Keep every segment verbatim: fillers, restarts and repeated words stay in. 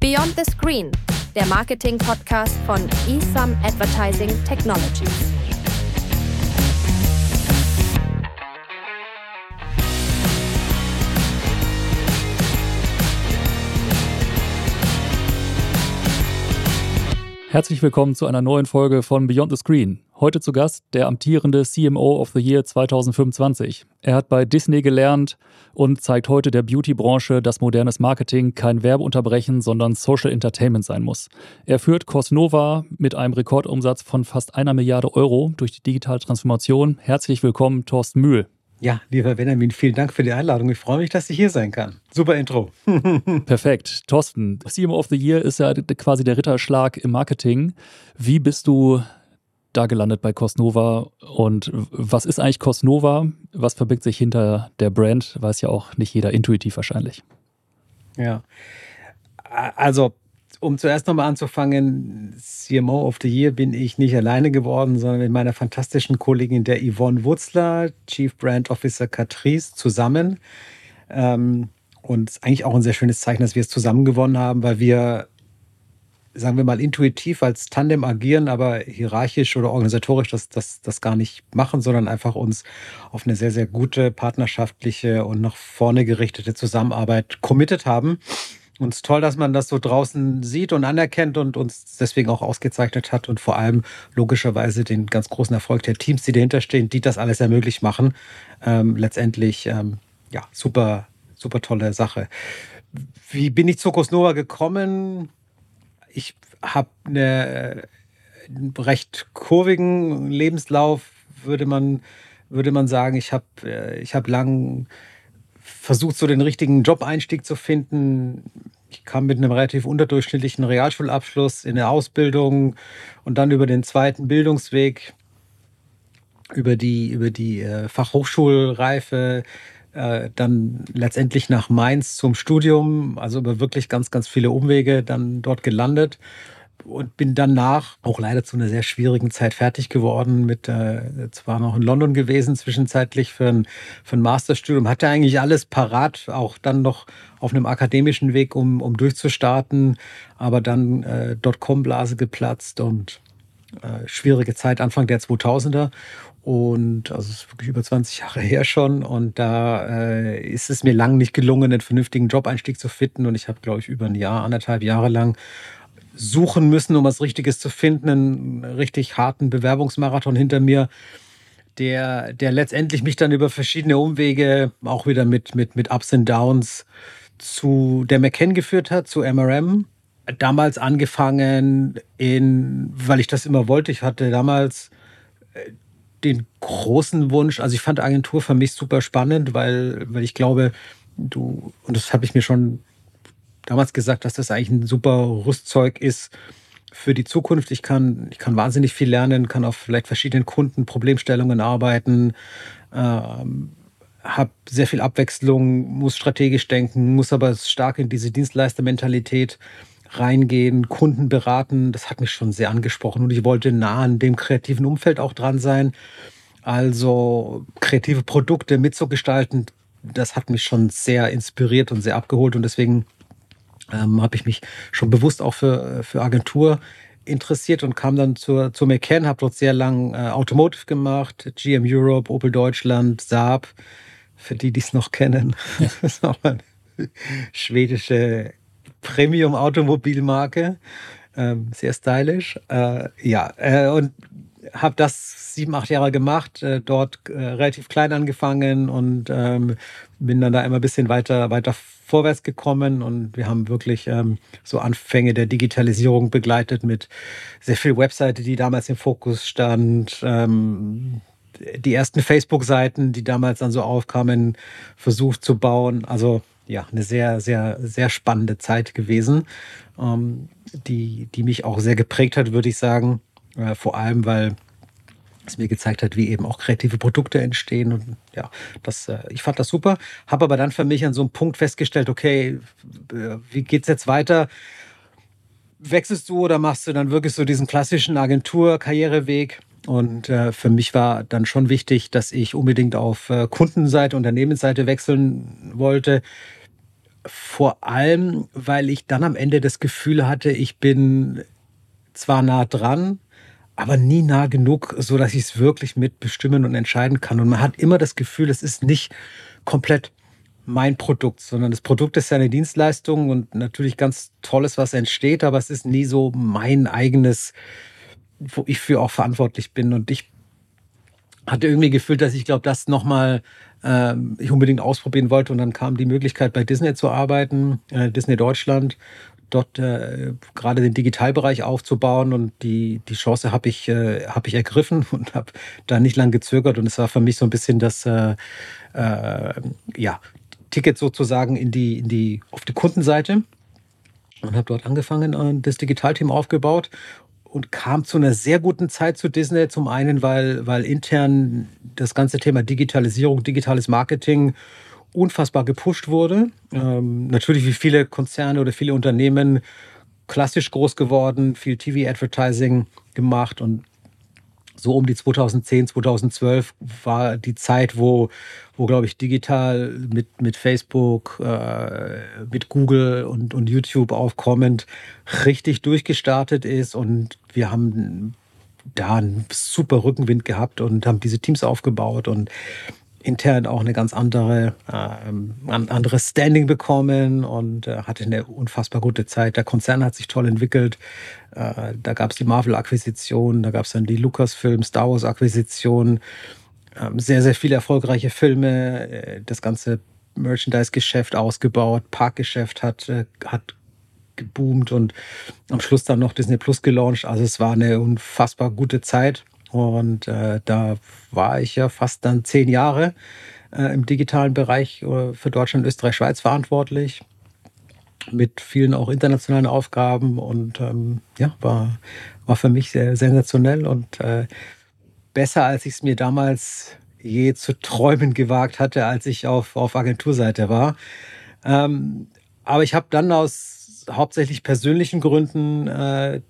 Beyond the Screen, der Marketing-Podcast von E S U M Advertising Technologies. Herzlich willkommen zu einer neuen Folge von Beyond the Screen. Heute zu Gast der amtierende C M O of the Year zwanzig fünfundzwanzig. Er hat bei Disney gelernt und zeigt heute der Beauty-Branche, dass modernes Marketing kein Werbeunterbrechen, sondern Social Entertainment sein muss. Er führt Cosnova mit einem Rekordumsatz von fast einer Milliarde Euro durch die digitale Transformation. Herzlich willkommen, Thorsten Mühl. Ja, lieber Benjamin, vielen Dank für die Einladung. Ich freue mich, dass ich hier sein kann. Super Intro. Perfekt. Thorsten, C M O of the Year ist ja quasi der Ritterschlag im Marketing. Wie bist du da gelandet bei Cosnova und was ist eigentlich Cosnova? Was verbirgt sich hinter der Brand? Weiß ja auch nicht jeder intuitiv wahrscheinlich. Ja, also um zuerst nochmal anzufangen, C M O of the Year bin ich nicht alleine geworden, sondern mit meiner fantastischen Kollegin der Yvonne Wutzler, Chief Brand Officer Catrice, zusammen. Ähm, und es ist eigentlich auch ein sehr schönes Zeichen, dass wir es zusammen gewonnen haben, weil wir, sagen wir mal, intuitiv als Tandem agieren, aber hierarchisch oder organisatorisch das, das, das gar nicht machen, sondern einfach uns auf eine sehr, sehr gute, partnerschaftliche und nach vorne gerichtete Zusammenarbeit committed haben. Und es ist toll, dass man das so draußen sieht und anerkennt und uns deswegen auch ausgezeichnet hat und vor allem logischerweise den ganz großen Erfolg der Teams, die dahinter stehen, die das alles ermöglicht machen. Ähm, letztendlich, ähm, ja, super, super tolle Sache. Wie bin ich zu Cosnova gekommen? Ich habe eine, einen recht kurvigen Lebenslauf, würde man, würde man sagen. Ich habe ich hab lang versucht, so den richtigen Job-Einstieg zu finden. Ich kam mit einem relativ unterdurchschnittlichen Realschulabschluss in eine Ausbildung und dann über den zweiten Bildungsweg, über die, über die äh, Fachhochschulreife, äh, dann letztendlich nach Mainz zum Studium, also über wirklich ganz, ganz viele Umwege dann dort gelandet. Und bin danach auch leider zu einer sehr schwierigen Zeit fertig geworden. Mit äh, zwar noch in London gewesen, zwischenzeitlich für ein, für ein Masterstudium. Hatte eigentlich alles parat, auch dann noch auf einem akademischen Weg, um, um durchzustarten. Aber dann äh, Dotcom-Blase geplatzt und äh, schwierige Zeit Anfang der zweitausender. Und also es ist wirklich über zwanzig Jahre her schon. Und da äh, ist es mir lang nicht gelungen, einen vernünftigen Job-Einstieg zu finden. Und ich habe, glaube ich, über ein Jahr, anderthalb Jahre lang suchen müssen, um was Richtiges zu finden, einen richtig harten Bewerbungsmarathon hinter mir, der, der letztendlich mich dann über verschiedene Umwege, auch wieder mit, mit, mit Ups und Downs, zu der McCann geführt hat, zu M R M. Damals angefangen, in, weil ich das immer wollte. Ich hatte damals den großen Wunsch, also ich fand Agentur für mich super spannend, weil, weil ich glaube, du, und das habe ich mir schon damals gesagt, dass das eigentlich ein super Rüstzeug ist für die Zukunft. Ich kann, ich kann wahnsinnig viel lernen, kann auf vielleicht verschiedenen Kunden, Problemstellungen arbeiten, ähm, habe sehr viel Abwechslung, muss strategisch denken, muss aber stark in diese Dienstleistermentalität reingehen, Kunden beraten. Das hat mich schon sehr angesprochen und ich wollte nah an dem kreativen Umfeld auch dran sein. Also kreative Produkte mitzugestalten, das hat mich schon sehr inspiriert und sehr abgeholt und deswegen Ähm, habe ich mich schon bewusst auch für, für Agentur interessiert und kam dann zur, zur McCann, habe dort sehr lang äh, Automotive gemacht, G M Europe, Opel Deutschland, Saab, für die, die es noch kennen. Das ist auch eine schwedische Premium-Automobilmarke, ähm, sehr stylisch. Äh, ja, äh, und habe das sieben, acht Jahre gemacht, äh, dort äh, relativ klein angefangen und ähm, bin dann da immer ein bisschen weiter, weiter vorwärts gekommen und wir haben wirklich ähm, so Anfänge der Digitalisierung begleitet mit sehr viel Webseite, die damals im Fokus stand, ähm, die ersten Facebook-Seiten, die damals dann so aufkamen, versucht zu bauen. Also ja, eine sehr, sehr, sehr spannende Zeit gewesen, ähm, die, die mich auch sehr geprägt hat, würde ich sagen. Äh, vor allem, weil es mir gezeigt hat, wie eben auch kreative Produkte entstehen. Und ja, das, äh, ich fand das super. Habe aber dann für mich an so einem Punkt festgestellt, okay, wie geht's jetzt weiter? Wechselst du oder machst du dann wirklich so diesen klassischen Agentur-Karriereweg? Und äh, für mich war dann schon wichtig, dass ich unbedingt auf äh, Kundenseite, Unternehmensseite wechseln wollte. Vor allem, weil ich dann am Ende das Gefühl hatte, ich bin zwar nah dran, aber nie nah genug, so dass ich es wirklich mitbestimmen und entscheiden kann. Und man hat immer das Gefühl, es ist nicht komplett mein Produkt, sondern das Produkt ist ja eine Dienstleistung und natürlich ganz Tolles, was entsteht, aber es ist nie so mein eigenes, wo ich für auch verantwortlich bin. Und ich hatte irgendwie gefühlt, dass ich glaube, das nochmal ähm, ich unbedingt ausprobieren wollte. Und dann kam die Möglichkeit, bei Disney zu arbeiten, äh, Disney Deutschland, dort äh, gerade den Digitalbereich aufzubauen. Und die, die Chance habe ich, äh, hab ich ergriffen und habe da nicht lang gezögert. Und es war für mich so ein bisschen das äh, äh, ja, Ticket sozusagen in die, in die, auf die Kundenseite. Und habe dort angefangen und das Digitalteam aufgebaut. Und kam zu einer sehr guten Zeit zu Disney. Zum einen, weil, weil intern das ganze Thema Digitalisierung, digitales Marketing unfassbar gepusht wurde. Ähm, natürlich wie viele Konzerne oder viele Unternehmen klassisch groß geworden, viel T V-Advertising gemacht. Und so um die zweitausendzehn, zweitausendzwölf war die Zeit, wo, wo glaube ich, digital mit, mit Facebook, äh, mit Google und, und YouTube aufkommend richtig durchgestartet ist. Und wir haben da einen super Rückenwind gehabt und haben diese Teams aufgebaut und intern auch eine ganz andere, äh, ein anderes Standing bekommen und äh, hatte eine unfassbar gute Zeit. Der Konzern hat sich toll entwickelt. Äh, da gab es die Marvel-Akquisition, da gab es dann die Lucasfilm, Star Wars-Akquisition, äh, sehr, sehr viele erfolgreiche Filme, äh, das ganze Merchandise-Geschäft ausgebaut, Parkgeschäft hat, äh, hat geboomt und am Schluss dann noch Disney Plus gelauncht. Also es war eine unfassbar gute Zeit. Und äh, da war ich ja fast dann zehn Jahre äh, im digitalen Bereich äh, für Deutschland, Österreich, Schweiz verantwortlich. Mit vielen auch internationalen Aufgaben. Und ähm, ja, war, war für mich sehr sensationell und äh, besser, als ich es mir damals je zu träumen gewagt hatte, als ich auf, auf Agenturseite war. Ähm, aber ich habe dann aus hauptsächlich persönlichen Gründen äh,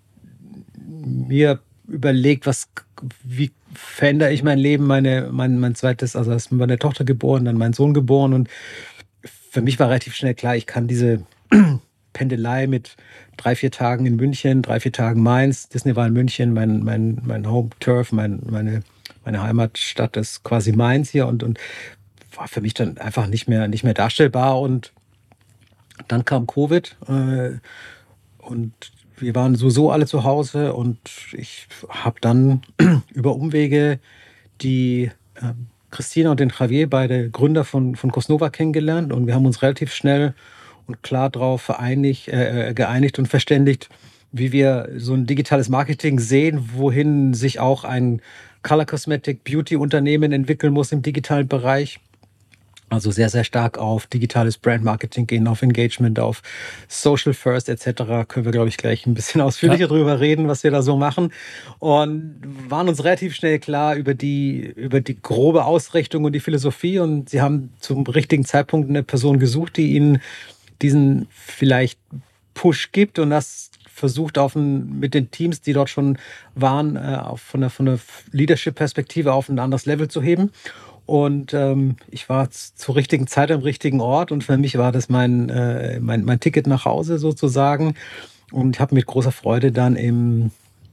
mir überlegt, was, wie verändere ich mein Leben, meine, mein, mein zweites, also ist meine Tochter geboren, dann mein Sohn geboren und für mich war relativ schnell klar, ich kann diese Pendelei mit drei, vier Tagen in München, drei, vier Tagen Mainz, Disney war in München, mein, mein, mein Home-Turf, mein, meine, meine Heimatstadt ist quasi Mainz hier und, und war für mich dann einfach nicht mehr, nicht mehr darstellbar und dann kam Covid äh, und wir waren sowieso alle zu Hause und ich habe dann über Umwege die äh, Christina und den Javier, beide Gründer von, von Cosnova, kennengelernt und wir haben uns relativ schnell und klar darauf vereinigt, äh, geeinigt und verständigt, wie wir so ein digitales Marketing sehen, wohin sich auch ein Color Cosmetic Beauty Unternehmen entwickeln muss im digitalen Bereich. Also sehr, sehr stark auf digitales Brand-Marketing gehen, auf Engagement, auf Social First et cetera. Können wir, glaube ich, gleich ein bisschen ausführlicher ja. drüber reden, was wir da so machen. Und waren uns relativ schnell klar über die, über die grobe Ausrichtung und die Philosophie. Und sie haben zum richtigen Zeitpunkt eine Person gesucht, die ihnen diesen vielleicht Push gibt und das versucht auf ein, mit den Teams, die dort schon waren, auf, von der, von der Leadership-Perspektive auf ein anderes Level zu heben. Und ähm, ich war zur richtigen Zeit am richtigen Ort und für mich war das mein, äh, mein, mein Ticket nach Hause sozusagen. Und ich habe mit großer Freude dann im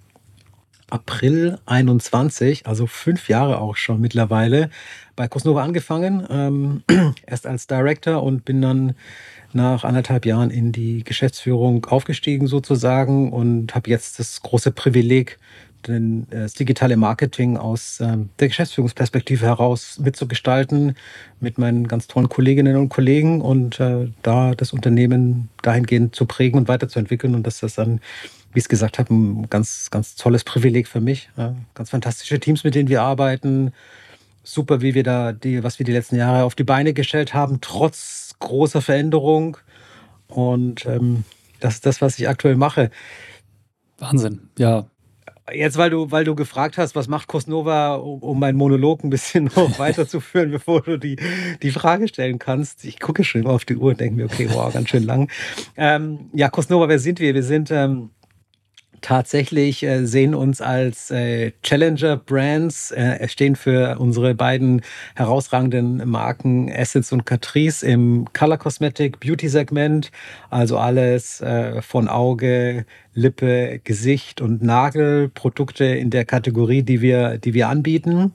April einundzwanzig, also fünf Jahre auch schon mittlerweile, bei Cosnova angefangen. Ähm, erst als Director und bin dann nach anderthalb Jahren in die Geschäftsführung aufgestiegen sozusagen und habe jetzt das große Privileg, denn das digitale Marketing aus ähm, der Geschäftsführungsperspektive heraus mitzugestalten mit meinen ganz tollen Kolleginnen und Kollegen und äh, da das Unternehmen dahingehend zu prägen und weiterzuentwickeln. Und dass das dann, wie ich es gesagt habe, ein ganz, ganz tolles Privileg für mich. Ja, ganz fantastische Teams, mit denen wir arbeiten. Super, wie wir da die, was wir die letzten Jahre auf die Beine gestellt haben, trotz großer Veränderung. Und ähm, das ist das, was ich aktuell mache. Wahnsinn, ja. Jetzt, weil du, weil du gefragt hast, was macht Cosnova, um, um meinen Monolog ein bisschen noch weiterzuführen, bevor du die, die Frage stellen kannst. Ich gucke schon immer auf die Uhr und denke mir, okay, wow, ganz schön lang. Ähm, ja, Cosnova, wer sind wir? Wir sind ähm, tatsächlich äh, sehen uns als äh, Challenger-Brands, äh, stehen für unsere beiden herausragenden Marken Essence und Catrice im Color Cosmetic Beauty-Segment. Also alles äh, von Auge, Lippe, Gesicht und Nagel, Produkte in der Kategorie, die wir, die wir anbieten.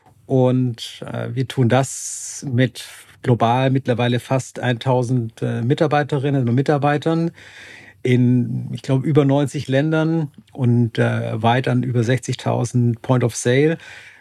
Und äh, wir tun das mit global mittlerweile fast tausend äh, Mitarbeiterinnen und Mitarbeitern in, ich glaube, über neunzig Ländern und äh, weit an über sechzigtausend Point of Sale.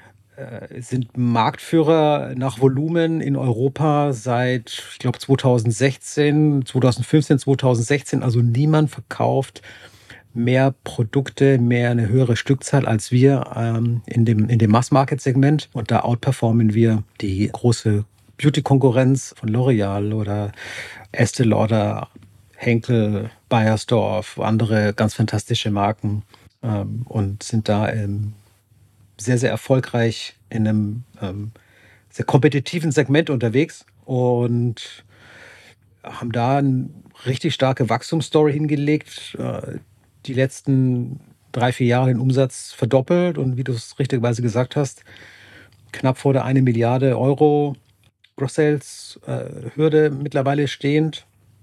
Äh, sind Marktführer nach Volumen in Europa seit, ich glaube, zweitausendsechzehn, zweitausendfünfzehn, zweitausendsechzehn. Also niemand verkauft mehr Produkte, mehr eine höhere Stückzahl als wir ähm, in dem, in dem Mass-Market-Segment. Und da outperformen wir die große Beauty-Konkurrenz von L'Oreal oder Estée Lauder, Henkel, Beiersdorf, andere ganz fantastische Marken ähm, und sind da ähm, sehr, sehr erfolgreich in einem ähm, sehr kompetitiven Segment unterwegs und haben da eine richtig starke Wachstumsstory hingelegt. Äh, die letzten drei, vier Jahre den Umsatz verdoppelt und wie du es richtigerweise gesagt hast, knapp vor der eine Milliarde Euro Gross Sales äh, Hürde mittlerweile stehend.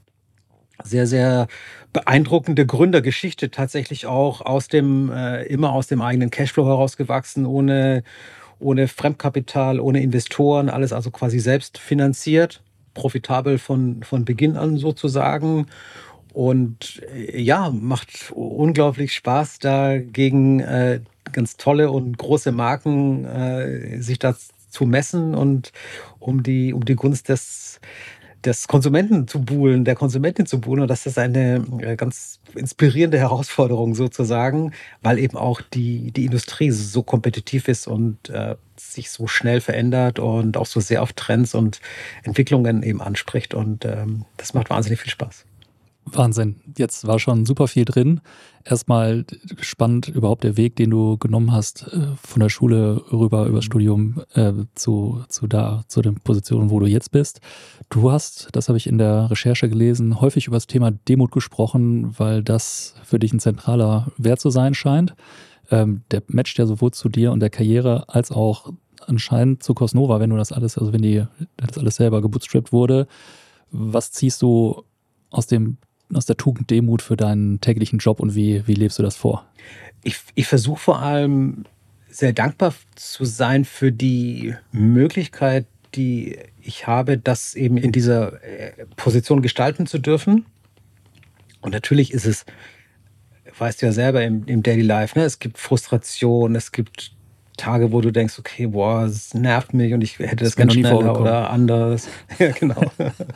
Sehr, sehr beeindruckende Gründergeschichte, tatsächlich auch aus dem, äh, immer aus dem eigenen Cashflow herausgewachsen, ohne, ohne Fremdkapital, ohne Investoren, alles also quasi selbst finanziert, profitabel von, von Beginn an sozusagen. Und äh, ja, macht unglaublich Spaß, da gegen äh, ganz tolle und große Marken äh, sich da zu messen und um die, um die Gunst des des Konsumenten zu buhlen, der Konsumentin zu buhlen. Und das ist eine ganz inspirierende Herausforderung sozusagen, weil eben auch die, die Industrie so kompetitiv ist und äh, sich so schnell verändert und auch so sehr auf Trends und Entwicklungen eben anspricht. Und ähm, das macht wahnsinnig viel Spaß. Wahnsinn. Jetzt war schon super viel drin. Erstmal spannend überhaupt der Weg, den du genommen hast, von der Schule rüber übers Studium äh, zu, zu da, zu den Positionen, wo du jetzt bist. Du hast, das habe ich in der Recherche gelesen, häufig über das Thema Demut gesprochen, weil das für dich ein zentraler Wert zu sein scheint. Ähm, der matcht ja sowohl zu dir und der Karriere als auch anscheinend zu Cosnova, wenn du das alles, also wenn die, das alles selber gebootstrapped wurde. Was ziehst du aus dem aus der Tugend Demut für deinen täglichen Job und wie, wie lebst du das vor? Ich, ich versuche vor allem sehr dankbar zu sein für die Möglichkeit, die ich habe, das eben in dieser Position gestalten zu dürfen. Und natürlich ist es, weißt du ja selber im, im Daily Life, ne? Es gibt Frustration, es gibt Tage, wo du denkst, okay, boah, es nervt mich und ich hätte das, das ganz schneller oder anders. Ja, genau.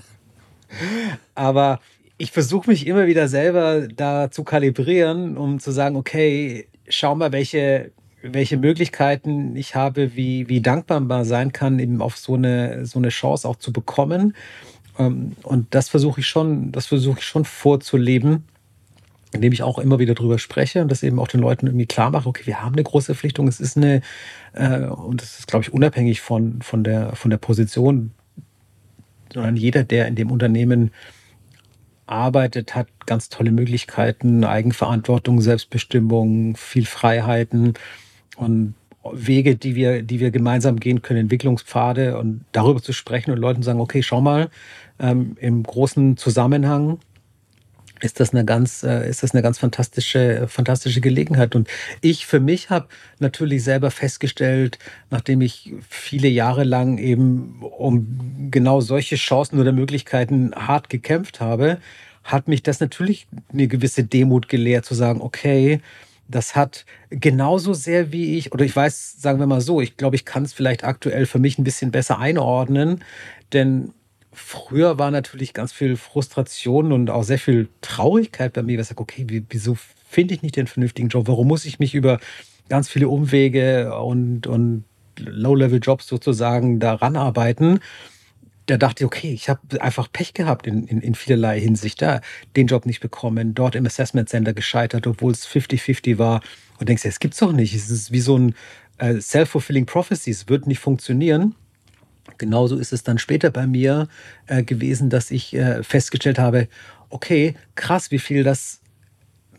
Aber ich versuche mich immer wieder selber da zu kalibrieren, um zu sagen, okay, schau mal, welche, welche Möglichkeiten ich habe, wie, wie dankbar man sein kann, eben auf so eine, so eine Chance auch zu bekommen. Und das versuche ich schon, das versuche ich schon vorzuleben, indem ich auch immer wieder drüber spreche und das eben auch den Leuten irgendwie klar mache, okay, wir haben eine große Verpflichtung, es ist eine, äh, und das ist, glaube ich, unabhängig von, von der, von der Position, sondern jeder, der in dem Unternehmen arbeitet, hat ganz tolle Möglichkeiten, Eigenverantwortung, Selbstbestimmung, viel Freiheiten und Wege, die wir, die wir gemeinsam gehen können, Entwicklungspfade und darüber zu sprechen und Leuten sagen, okay, schau mal, ähm, im großen Zusammenhang ist das eine ganz, äh, ist das eine ganz fantastische, fantastische Gelegenheit. Und ich für mich habe natürlich selber festgestellt, nachdem ich viele Jahre lang eben um genau solche Chancen oder Möglichkeiten hart gekämpft habe, hat mich das natürlich eine gewisse Demut gelehrt, zu sagen, okay, das hat genauso sehr wie ich, oder ich weiß, sagen wir mal so, ich glaube, ich kann es vielleicht aktuell für mich ein bisschen besser einordnen, denn früher war natürlich ganz viel Frustration und auch sehr viel Traurigkeit bei mir, weil ich sage, okay, wieso finde ich nicht den vernünftigen Job? Warum muss ich mich über ganz viele Umwege und, und Low-Level-Jobs sozusagen daran arbeiten? Da dachte ich, okay, ich habe einfach Pech gehabt in, in, in vielerlei Hinsicht. Da den Job nicht bekommen, dort im Assessment Center gescheitert, obwohl es fünfzig fünfzig war. Und denkst, es gibt's doch nicht. Es ist wie so ein äh, self-fulfilling prophecy. Es wird nicht funktionieren. Genauso ist es dann später bei mir äh, gewesen, dass ich äh, festgestellt habe, okay, krass, wie viel das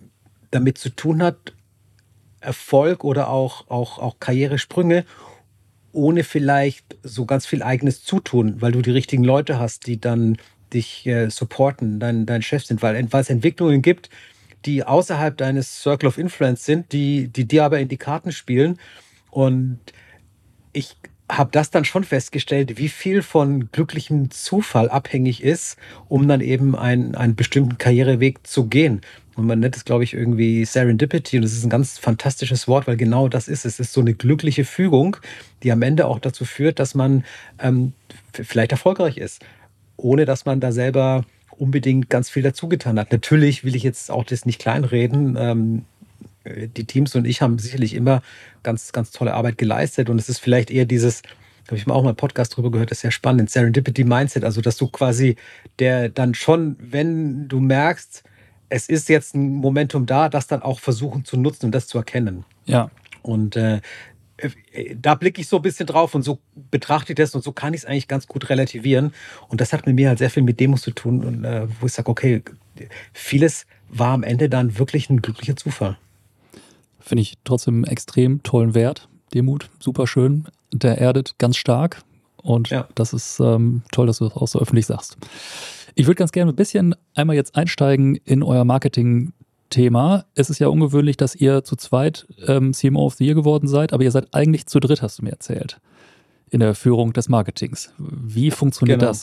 damit zu tun hat, Erfolg oder auch, auch, auch Karrieresprünge, ohne vielleicht so ganz viel eigenes Zutun, weil du die richtigen Leute hast, die dann dich äh, supporten, dein, dein Chef sind, weil, weil es Entwicklungen gibt, die außerhalb deines Circle of Influence sind, die, die dir aber in die Karten spielen. Und ich habe das dann schon festgestellt, wie viel von glücklichem Zufall abhängig ist, um dann eben einen, einen bestimmten Karriereweg zu gehen. Und man nennt es, glaube ich, irgendwie Serendipity. Und das ist ein ganz fantastisches Wort, weil genau das ist. Es ist so eine glückliche Fügung, die am Ende auch dazu führt, dass man ähm, vielleicht erfolgreich ist, ohne dass man da selber unbedingt ganz viel dazu getan hat. Natürlich will ich jetzt auch das nicht kleinreden. Ähm, die Teams und ich haben sicherlich immer ganz, ganz tolle Arbeit geleistet. Und es ist vielleicht eher dieses, habe ich mal auch mal einen Podcast drüber gehört, das ist sehr spannend, Serendipity Mindset. Also, dass du quasi der dann schon, wenn du merkst, es ist jetzt ein Momentum da, das dann auch versuchen zu nutzen und das zu erkennen. Ja. Und äh, da blicke ich so ein bisschen drauf und so betrachte ich das und so kann ich es eigentlich ganz gut relativieren. Und das hat mit mir halt sehr viel mit Demos zu tun, und, äh, wo ich sage, okay, vieles war am Ende dann wirklich ein glücklicher Zufall. Finde ich trotzdem einen extrem tollen Wert. Demut, super schön. Der erdet ganz stark. Und ja. das ist ähm, toll, dass du das auch so öffentlich sagst. Ich würde ganz gerne ein bisschen einmal jetzt einsteigen in euer Marketing-Thema. Es ist ja ungewöhnlich, dass ihr zu zweit ähm, C M O of the Year geworden seid, aber ihr seid eigentlich zu dritt, hast du mir erzählt, in der Führung des Marketings. Wie funktioniert genau. das?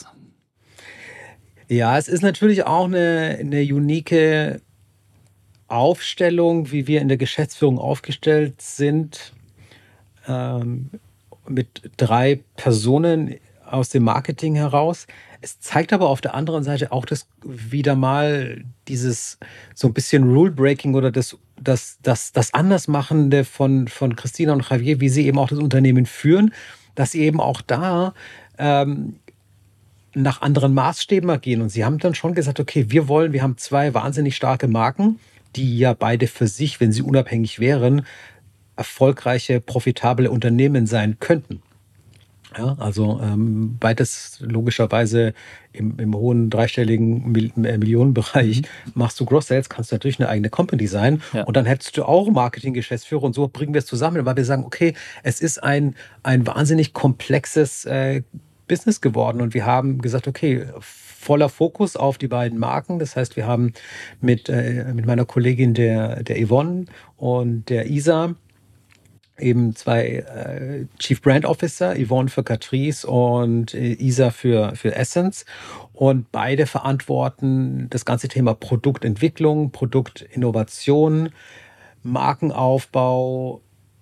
Ja, es ist natürlich auch eine, eine unique Aufstellung, wie wir in der Geschäftsführung aufgestellt sind, ähm, mit drei Personen aus dem Marketing heraus. Es zeigt aber auf der anderen Seite auch das wieder mal dieses so ein bisschen Rule-Breaking oder das, das, das, das Andersmachende von, von Christina und Javier, wie sie eben auch das Unternehmen führen, dass sie eben auch da ähm, nach anderen Maßstäben agieren. Und sie haben dann schon gesagt, okay, wir wollen, wir haben zwei wahnsinnig starke Marken, die ja beide für sich, wenn sie unabhängig wären, erfolgreiche, profitable Unternehmen sein könnten. Ja, also ähm, beides logischerweise im, im hohen dreistelligen Mil- Millionenbereich. Mhm. Machst du Gross Sales, kannst du natürlich eine eigene Company sein. Ja. Und dann hättest du auch Marketing-Geschäftsführer. Und so bringen wir es zusammen, weil wir sagen, okay, es ist ein, ein wahnsinnig komplexes äh, Business geworden. Und wir haben gesagt, okay, voller Fokus auf die beiden Marken. Das heißt, wir haben mit, äh, mit meiner Kollegin der, der Yvonne und der Isa eben zwei äh, Chief Brand Officer, Yvonne für Catrice und äh, Isa für, für Essence. Und beide verantworten das ganze Thema Produktentwicklung, Produktinnovation, Markenaufbau,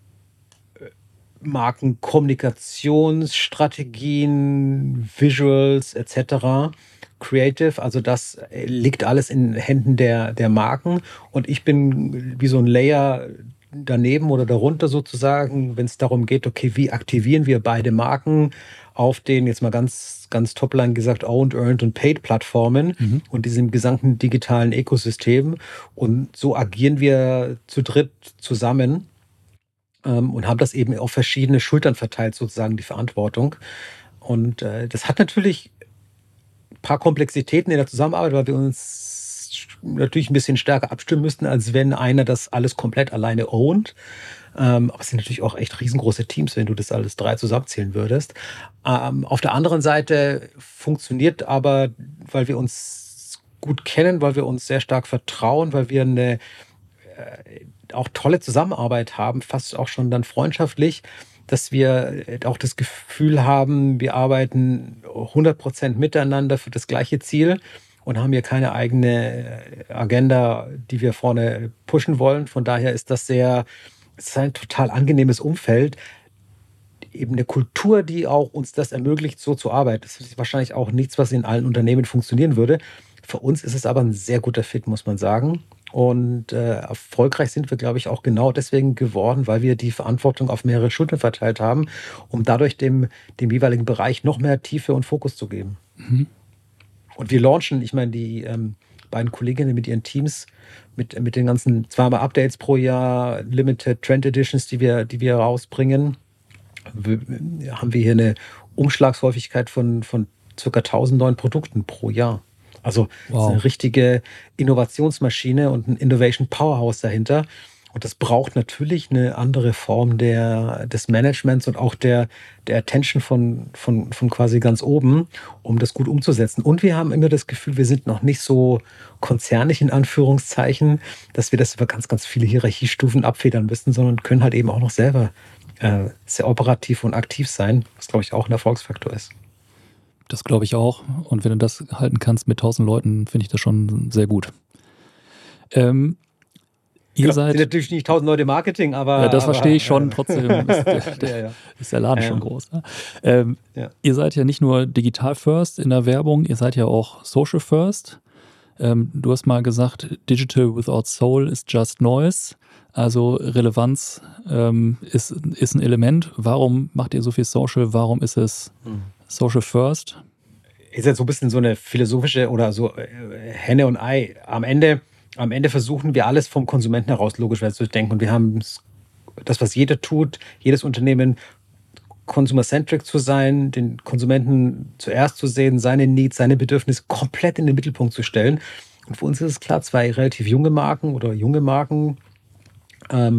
Markenkommunikationsstrategien, Visuals et cetera. Creative, also das liegt alles in Händen der, der Marken. Und ich bin wie so ein Layer daneben oder darunter sozusagen, wenn es darum geht, okay, wie aktivieren wir beide Marken auf den, jetzt mal ganz, ganz topline gesagt, Owned, Earned und Paid Plattformen mhm. und diesem gesamten digitalen Ökosystem. Und so agieren wir zu dritt zusammen ähm, und haben das eben auf verschiedene Schultern verteilt, sozusagen die Verantwortung. Und äh, das hat natürlich ein paar Komplexitäten in der Zusammenarbeit, weil wir uns natürlich ein bisschen stärker abstimmen müssten, als wenn einer das alles komplett alleine ownt. Ähm, aber es sind natürlich auch echt riesengroße Teams, wenn du das alles drei zusammenzählen würdest. Ähm, auf der anderen Seite funktioniert aber, weil wir uns gut kennen, weil wir uns sehr stark vertrauen, weil wir eine äh, auch tolle Zusammenarbeit haben, fast auch schon dann freundschaftlich, dass wir auch das Gefühl haben, wir arbeiten hundert Prozent miteinander für das gleiche Ziel und haben hier keine eigene Agenda, die wir vorne pushen wollen. Von daher ist das sehr, es ist ein total angenehmes Umfeld. Eben eine Kultur, die auch uns das ermöglicht, so zu arbeiten. Das ist wahrscheinlich auch nichts, was in allen Unternehmen funktionieren würde. Für uns ist es aber ein sehr guter Fit, muss man sagen. Und äh, erfolgreich sind wir, glaube ich, auch genau deswegen geworden, weil wir die Verantwortung auf mehrere Schultern verteilt haben, um dadurch dem, dem jeweiligen Bereich noch mehr Tiefe und Fokus zu geben. Mhm. Und wir launchen, ich meine, die ähm, beiden Kolleginnen mit ihren Teams, mit, mit den ganzen zweimal Updates pro Jahr, Limited Trend Editions, die wir, die wir rausbringen, wir, haben wir hier eine Umschlagshäufigkeit von, von ca. tausend neuen Produkten pro Jahr. Also wow. Es ist eine richtige Innovationsmaschine und ein Innovation Powerhouse dahinter. Und das braucht natürlich eine andere Form der, des Managements und auch der, der Attention von, von, von quasi ganz oben, um das gut umzusetzen. Und wir haben immer das Gefühl, wir sind noch nicht so konzernig in Anführungszeichen, dass wir das über ganz, ganz viele Hierarchiestufen abfedern müssen, sondern können halt eben auch noch selber äh, sehr operativ und aktiv sein, was, glaube ich, auch ein Erfolgsfaktor ist. Das glaube ich auch. Und wenn du das halten kannst mit tausend Leuten, finde ich das schon sehr gut. Ähm, Ihr genau, seid sind natürlich nicht tausend Leute Marketing, aber... Ja, das aber, verstehe ich schon. Äh, Trotzdem ist der, der, ja, ja. ist der Laden ja, schon groß. Ne? Ähm, ja. Ihr seid ja nicht nur digital first in der Werbung, ihr seid ja auch social first. Ähm, du hast mal gesagt, digital without soul is just noise. Also Relevanz ähm, ist, ist ein Element. Warum macht ihr so viel Social? Warum ist es hm. social first? Ist jetzt so ein bisschen so eine philosophische oder so äh, Henne und Ei. Am Ende... Am Ende versuchen wir alles vom Konsumenten heraus logisch zu denken. Und wir haben das, was jeder tut, jedes Unternehmen, consumer-centric zu sein, den Konsumenten zuerst zu sehen, seine Needs, seine Bedürfnisse komplett in den Mittelpunkt zu stellen. Und für uns ist es klar, zwei relativ junge Marken oder junge Marken, ähm,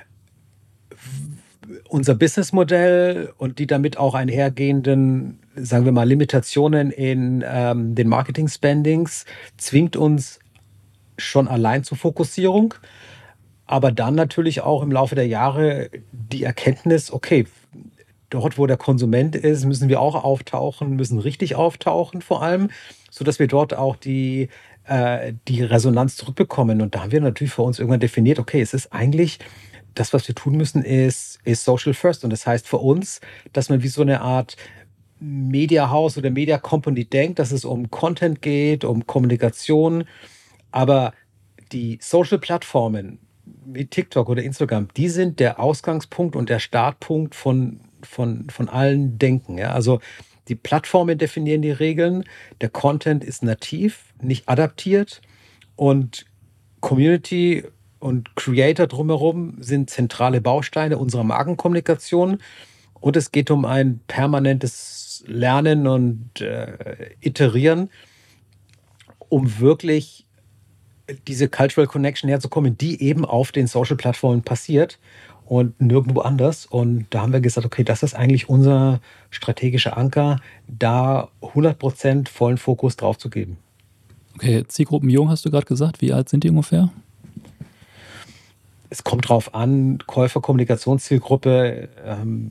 unser Businessmodell und die damit auch einhergehenden, sagen wir mal, Limitationen in ähm, den Marketing-Spendings zwingt uns schon allein zur Fokussierung, aber dann natürlich auch im Laufe der Jahre die Erkenntnis, okay, dort, wo der Konsument ist, müssen wir auch auftauchen, müssen richtig auftauchen vor allem, sodass wir dort auch die, äh, die Resonanz zurückbekommen. Und da haben wir natürlich für uns irgendwann definiert, okay, es ist eigentlich, das, was wir tun müssen, ist, ist Social First. Und das heißt für uns, dass man wie so eine Art Media House oder Media Company denkt, dass es um Content geht, um Kommunikation. Aber die Social-Plattformen wie TikTok oder Instagram, die sind der Ausgangspunkt und der Startpunkt von, von, von allen Denken. Ja? Also die Plattformen definieren die Regeln, der Content ist nativ, nicht adaptiert und Community und Creator drumherum sind zentrale Bausteine unserer Markenkommunikation. Und es geht um ein permanentes Lernen und äh, Iterieren, um wirklich diese Cultural Connection herzukommen, die eben auf den Social-Plattformen passiert und nirgendwo anders. Und da haben wir gesagt, okay, das ist eigentlich unser strategischer Anker, da hundert Prozent vollen Fokus drauf zu geben. Okay, Zielgruppen jung hast du gerade gesagt. Wie alt sind die ungefähr? Es kommt drauf an, Käufer-Kommunikationszielgruppe, ähm,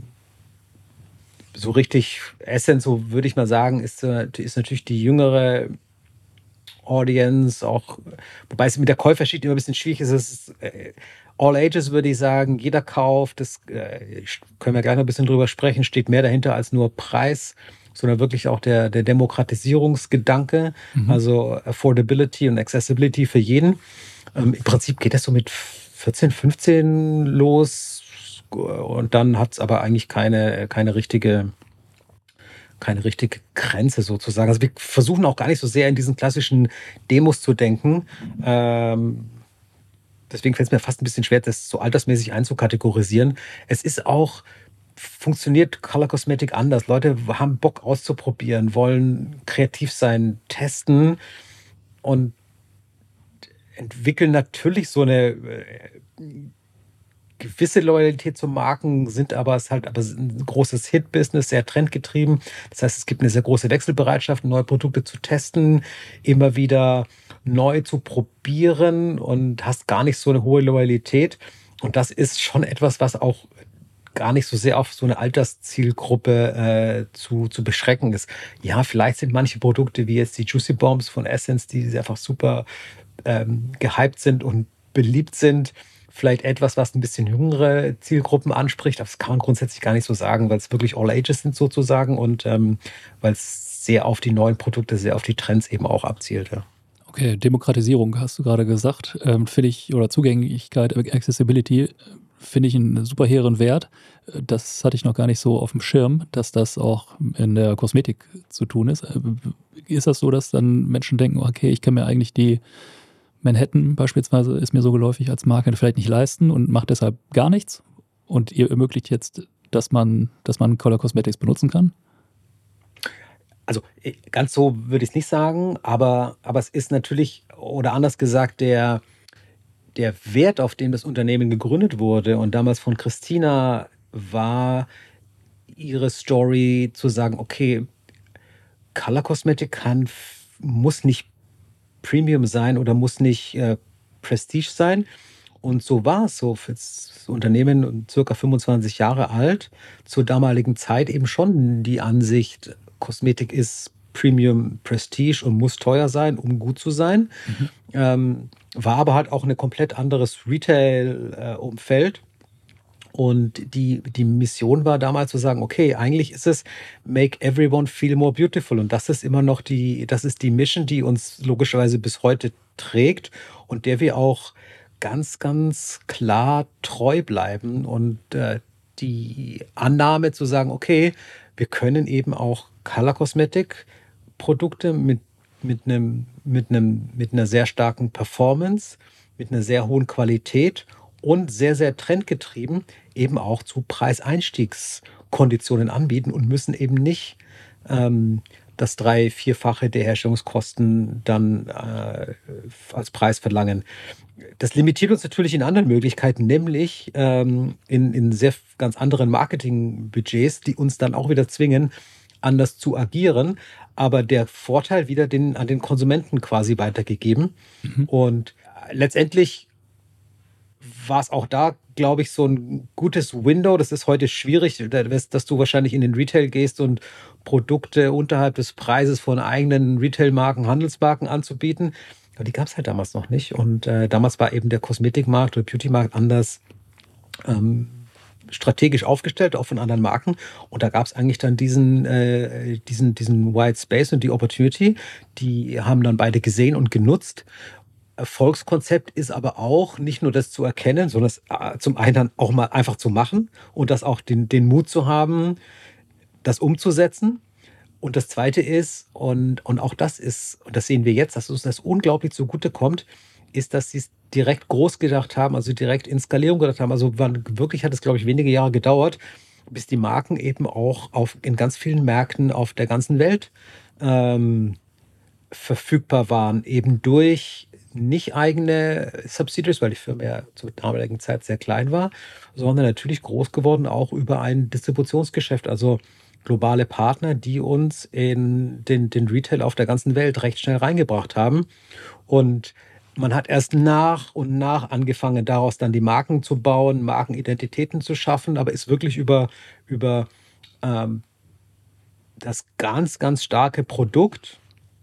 so richtig Essence, so würde ich mal sagen, ist, ist natürlich die jüngere Audience, auch, wobei es mit der Käuferschicht immer ein bisschen schwierig ist. Es ist äh, all ages, würde ich sagen. Jeder kauft, das äh, können wir gleich noch ein bisschen drüber sprechen, steht mehr dahinter als nur Preis, sondern wirklich auch der, der Demokratisierungsgedanke, mhm. also Affordability und Accessibility für jeden. Ähm, Im Prinzip geht das so mit vierzehn, fünfzehn los und dann hat es aber eigentlich keine, keine richtige keine richtige Grenze sozusagen. Also wir versuchen auch gar nicht so sehr in diesen klassischen Demos zu denken. Ähm, deswegen fällt es mir fast ein bisschen schwer, das so altersmäßig einzukategorisieren. Es ist auch, funktioniert Color Cosmetic anders. Leute haben Bock auszuprobieren, wollen kreativ sein, testen und entwickeln natürlich so eine äh, gewisse Loyalität zu Marken, sind aber es halt aber ein großes Hit-Business, sehr trendgetrieben. Das heißt, es gibt eine sehr große Wechselbereitschaft, neue Produkte zu testen, immer wieder neu zu probieren und hast gar nicht so eine hohe Loyalität. Und das ist schon etwas, was auch gar nicht so sehr auf so eine Alterszielgruppe äh, zu, zu beschränken ist. Ja, vielleicht sind manche Produkte wie jetzt die Juicy Bombs von Essence, die einfach super ähm, gehypt sind und beliebt sind, vielleicht etwas, was ein bisschen jüngere Zielgruppen anspricht. Das kann man grundsätzlich gar nicht so sagen, weil es wirklich all ages sind sozusagen und ähm, weil es sehr auf die neuen Produkte, sehr auf die Trends eben auch abzielt. Ja. Okay, Demokratisierung hast du gerade gesagt. Ähm, finde ich, oder Zugänglichkeit, Accessibility, finde ich einen super hehren Wert. Das hatte ich noch gar nicht so auf dem Schirm, dass das auch in der Kosmetik zu tun ist. Ist das so, dass dann Menschen denken, okay, ich kann mir eigentlich die Manhattan beispielsweise, ist mir so geläufig als Marke, vielleicht nicht leisten und macht deshalb gar nichts? Und ihr ermöglicht jetzt, dass man, dass man Color Cosmetics benutzen kann? also ganz so würde ich es nicht sagen, aber, aber es ist natürlich, oder anders gesagt, der, der Wert, auf dem das Unternehmen gegründet wurde und damals von Christina war ihre Story zu sagen, okay, Color Cosmetic kann, muss nicht Premium sein oder muss nicht äh, Prestige sein. Und so war es so für das Unternehmen, circa fünfundzwanzig Jahre alt, zur damaligen Zeit eben schon die Ansicht, Kosmetik ist Premium Prestige und muss teuer sein, um gut zu sein. Mhm. Ähm, war aber halt auch ein komplett anderes Retail-Umfeld. Äh, Und die, die Mission war damals zu sagen, okay, eigentlich ist es make everyone feel more beautiful. Und das ist immer noch die, das ist die Mission, die uns logischerweise bis heute trägt und der wir auch ganz, ganz klar treu bleiben. Und äh, die Annahme zu sagen, okay, wir können eben auch Color Cosmetic Produkte mit, mit, einem, mit, einem, mit einer sehr starken Performance, mit einer sehr hohen Qualität und sehr, sehr trendgetrieben eben auch zu Preiseinstiegskonditionen anbieten und müssen eben nicht ähm, das drei-, vierfache der Herstellungskosten dann äh, als Preis verlangen. Das limitiert uns natürlich in anderen Möglichkeiten, nämlich ähm, in, in sehr ganz anderen Marketingbudgets, die uns dann auch wieder zwingen, anders zu agieren. Aber der Vorteil wieder den, an den Konsumenten quasi weitergegeben. Mhm. Und letztendlich war es auch da, glaube ich, so ein gutes Window. Das ist heute schwierig, dass du wahrscheinlich in den Retail gehst und Produkte unterhalb des Preises von eigenen Retail-Marken, Handelsmarken anzubieten. Aber die gab es halt damals noch nicht. Und äh, damals war eben der Kosmetikmarkt oder Beauty-Markt anders ähm, strategisch aufgestellt, auch von anderen Marken. Und da gab es eigentlich dann diesen, äh, diesen, diesen White Space und die Opportunity. Die haben dann beide gesehen und genutzt. Erfolgskonzept ist aber auch nicht nur das zu erkennen, sondern es zum einen dann auch mal einfach zu machen und das auch den, den Mut zu haben, das umzusetzen. Und das Zweite ist, und, und auch das ist, und das sehen wir jetzt, dass uns das unglaublich zugutekommt, ist, dass sie es direkt groß gedacht haben, also direkt in Skalierung gedacht haben. Also man, wirklich hat es, glaube ich, wenige Jahre gedauert, bis die Marken eben auch auf, in ganz vielen Märkten auf der ganzen Welt ähm, verfügbar waren, eben durch nicht eigene Subsidiaries, weil die Firma ja zur damaligen Zeit sehr klein war, sondern natürlich groß geworden auch über ein Distributionsgeschäft, also globale Partner, die uns in den, den Retail auf der ganzen Welt recht schnell reingebracht haben. Und man hat erst nach und nach angefangen, daraus dann die Marken zu bauen, Markenidentitäten zu schaffen, aber ist wirklich über, über ähm, das ganz, ganz starke Produkt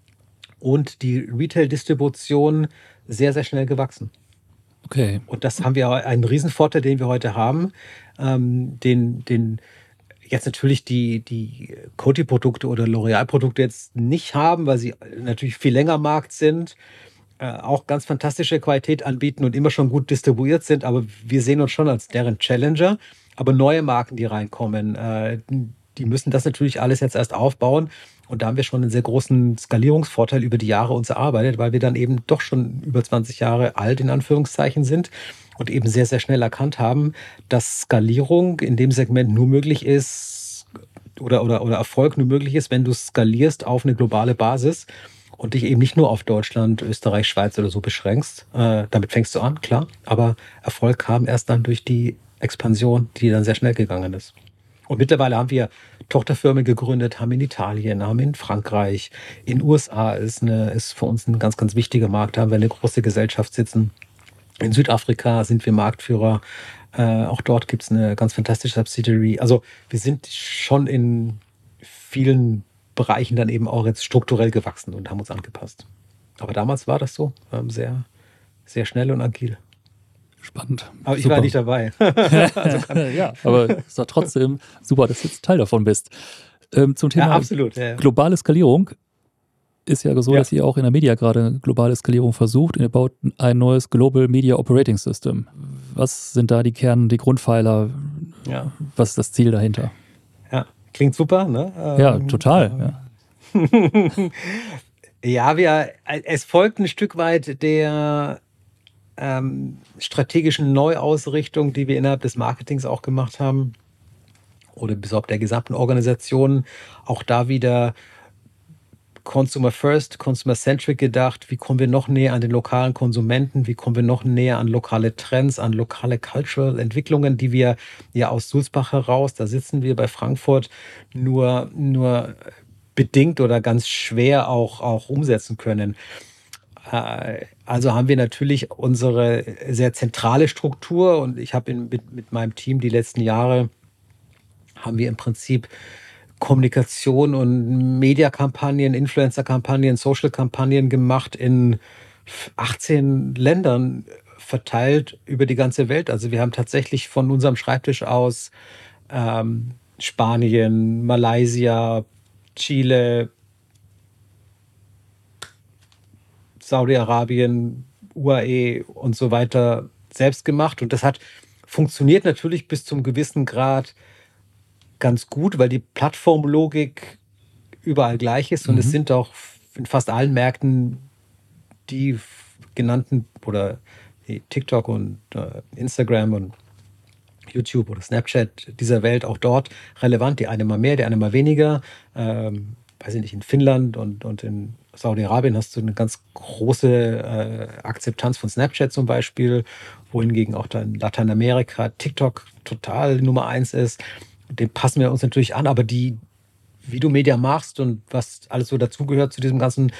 und die Retail-Distribution sehr, sehr schnell gewachsen. Okay. Und das haben wir einen Riesenvorteil, den wir heute haben, ähm, den, den jetzt natürlich die, die Coty-Produkte oder L'Oreal-Produkte jetzt nicht haben, weil sie natürlich viel länger am Markt sind, äh, auch ganz fantastische Qualität anbieten und immer schon gut distribuiert sind, aber wir sehen uns schon als deren Challenger. Aber neue Marken, die reinkommen, äh, die müssen das natürlich alles jetzt erst aufbauen. Und da haben wir schon einen sehr großen Skalierungsvorteil über die Jahre uns erarbeitet, weil wir dann eben doch schon über zwanzig Jahre alt in Anführungszeichen sind und eben sehr, sehr schnell erkannt haben, dass Skalierung in dem Segment nur möglich ist oder, oder, oder Erfolg nur möglich ist, wenn du skalierst auf eine globale Basis und dich eben nicht nur auf Deutschland, Österreich, Schweiz oder so beschränkst. Äh, damit fängst du an, klar, aber Erfolg kam erst dann durch die Expansion, die dann sehr schnell gegangen ist. Und mittlerweile haben wir Tochterfirmen gegründet, haben in Italien, haben in Frankreich, in den U S A ist, eine, ist für uns ein ganz, ganz wichtiger Markt, da haben wir eine große Gesellschaft sitzen. In Südafrika sind wir Marktführer, äh, auch dort gibt es eine ganz fantastische Subsidiary. Also wir sind schon in vielen Bereichen dann eben auch jetzt strukturell gewachsen und haben uns angepasst. Aber damals war das so, ähm, sehr, sehr schnell und agil. Spannend. Aber ich super. war nicht dabei. Also ja, aber es ist doch trotzdem super, dass du jetzt Teil davon bist. Ähm, zum Thema ja, absolut, ja, ja. globale Skalierung ist ja so, ja. dass ihr auch in der Media gerade globale Skalierung versucht. Ihr baut ein neues Global Media Operating System. Was sind da die Kern, die Grundpfeiler? Ja. Was ist das Ziel dahinter? Ja, klingt super, ne? Ähm, ja, total. Ähm, ja. ja, wir, es folgt ein Stück weit der ähm, strategischen Neuausrichtung, die wir innerhalb des Marketings auch gemacht haben oder bis auf der gesamten Organisation. Auch da wieder Consumer First, Consumer Centric gedacht. Wie kommen wir noch näher an den lokalen Konsumenten? Wie kommen wir noch näher an lokale Trends, an lokale Cultural Entwicklungen, die wir ja aus Sulzbach heraus, da sitzen wir bei Frankfurt, nur, nur bedingt oder ganz schwer auch, auch umsetzen können. Also haben wir natürlich unsere sehr zentrale Struktur und ich habe mit, mit meinem Team die letzten Jahre, haben wir im Prinzip Kommunikation und Mediakampagnen, Influencer-Kampagnen, Social-Kampagnen gemacht in achtzehn Ländern verteilt über die ganze Welt. Also wir haben tatsächlich von unserem Schreibtisch aus ähm, Spanien, Malaysia, Chile, Saudi-Arabien, U A E und so weiter selbst gemacht. Und das hat funktioniert natürlich bis zum gewissen Grad ganz gut, weil die Plattformlogik überall gleich ist. Und mhm. es sind auch in fast allen Märkten die genannten oder TikTok und äh, Instagram und YouTube oder Snapchat dieser Welt auch dort relevant. Die eine mal mehr, die eine mal weniger. Ähm, weiß ich nicht, in Finnland und, und in Saudi-Arabien hast du eine ganz große äh, Akzeptanz von Snapchat zum Beispiel, wohingegen auch dann Lateinamerika TikTok total Nummer eins ist. Den passen wir uns natürlich an, aber die, wie du Media machst und was alles so dazugehört zu diesem ganzen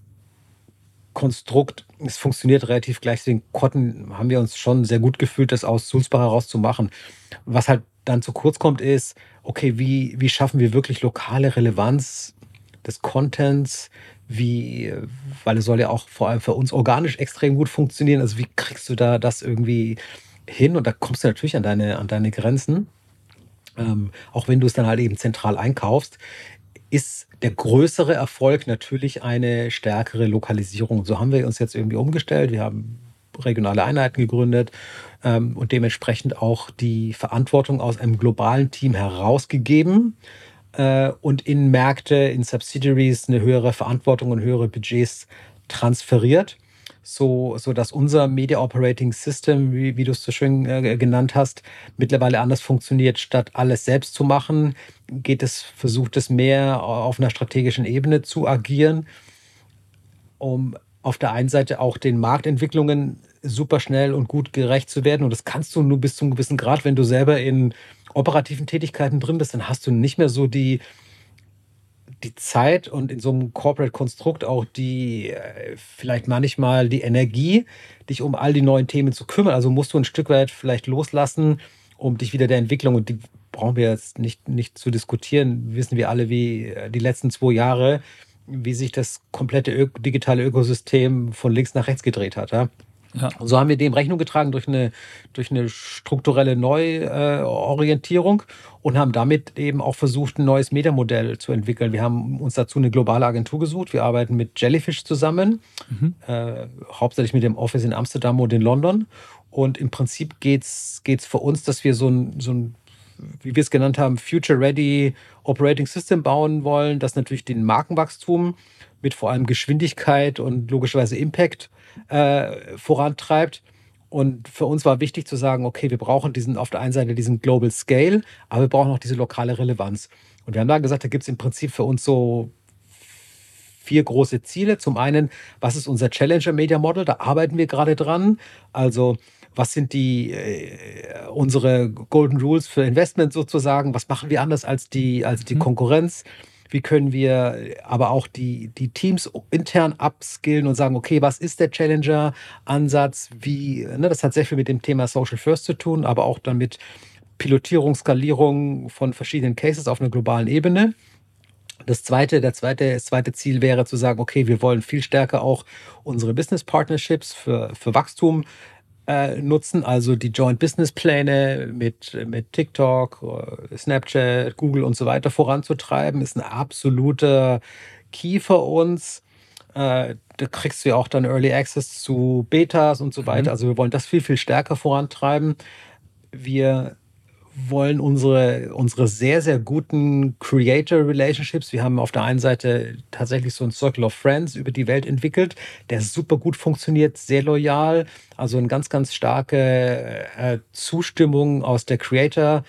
Konstrukt, es funktioniert relativ gleich. Deswegen konnten, haben wir uns schon sehr gut gefühlt, das aus Sulzbach heraus zu machen. Was halt dann zu kurz kommt, ist, okay, wie, wie schaffen wir wirklich lokale Relevanz des Contents? Wie, weil es soll ja auch vor allem für uns organisch extrem gut funktionieren. Also wie kriegst du da das irgendwie hin? Und da kommst du natürlich an deine, an deine Grenzen. Ähm, auch wenn du es dann halt eben zentral einkaufst, ist der größere Erfolg natürlich eine stärkere Lokalisierung. So haben wir uns jetzt irgendwie umgestellt. Wir haben regionale Einheiten gegründet ähm, und dementsprechend auch die Verantwortung aus einem globalen Team herausgegeben äh, und in Märkte, in Subsidiaries eine höhere Verantwortung und höhere Budgets transferiert. So, so dass unser Media Operating System, wie, wie du es so schön äh, genannt hast, mittlerweile anders funktioniert. Statt alles selbst zu machen, geht es, versucht es mehr auf einer strategischen Ebene zu agieren, um auf der einen Seite auch den Marktentwicklungen super schnell und gut gerecht zu werden. Und das kannst du nur bis zu einem gewissen Grad, wenn du selber in operativen Tätigkeiten drin bist, dann hast du nicht mehr so die die Zeit und in so einem Corporate-Konstrukt auch die, äh, vielleicht manchmal die Energie, dich um all die neuen Themen zu kümmern. Also musst du ein Stück weit vielleicht loslassen, um dich wieder der Entwicklung, und die brauchen wir jetzt nicht, nicht zu diskutieren, wissen wir alle, wie die letzten zwei Jahre, wie sich das komplette Ö- digitale Ökosystem von links nach rechts gedreht hat. Ja? Ja. Und so haben wir dem Rechnung getragen durch eine, durch eine strukturelle Neuorientierung und haben damit eben auch versucht, ein neues Mediamodell zu entwickeln. Wir haben uns dazu eine globale Agentur gesucht. Wir arbeiten mit Jellyfish zusammen, mhm. äh, hauptsächlich mit dem Office in Amsterdam und in London. Und im Prinzip geht es für uns, dass wir so ein, so ein, wie wir es genannt haben, Future-Ready Operating System bauen wollen, das natürlich den Markenwachstum mit vor allem Geschwindigkeit und logischerweise Impact äh, vorantreibt. Und für uns war wichtig zu sagen, okay, wir brauchen diesen, auf der einen Seite diesen Global Scale, aber wir brauchen auch diese lokale Relevanz. Und wir haben da gesagt, da gibt es im Prinzip für uns so vier große Ziele. Zum einen, was ist unser Challenger Media Model? Da arbeiten wir gerade dran. Also was sind die äh, unsere Golden Rules für Investment sozusagen? Was machen wir anders als die, als die mhm. Konkurrenz? Wie können wir aber auch die, die Teams intern upskillen und sagen, okay, was ist der Challenger-Ansatz? Wie, ne, das hat sehr viel mit dem Thema Social First zu tun, aber auch dann mit Pilotierung, Skalierung von verschiedenen Cases auf einer globalen Ebene. Das zweite, der zweite, das zweite Ziel wäre zu sagen, okay, wir wollen viel stärker auch unsere Business Partnerships für, für Wachstum äh, nutzen, also die Joint Business Pläne mit, mit TikTok, Snapchat, Google und so weiter voranzutreiben, ist ein absoluter Key für uns. Äh, da kriegst du ja auch dann Early Access zu Betas und so weiter. Mhm. Also wir wollen das viel, viel stärker vorantreiben. Wir wollen unsere, unsere sehr, sehr guten Creator-Relationships. Wir haben auf der einen Seite tatsächlich so ein Circle of Friends über die Welt entwickelt, der super gut funktioniert, sehr loyal. Also eine ganz, ganz starke äh, Zustimmung aus der Creator-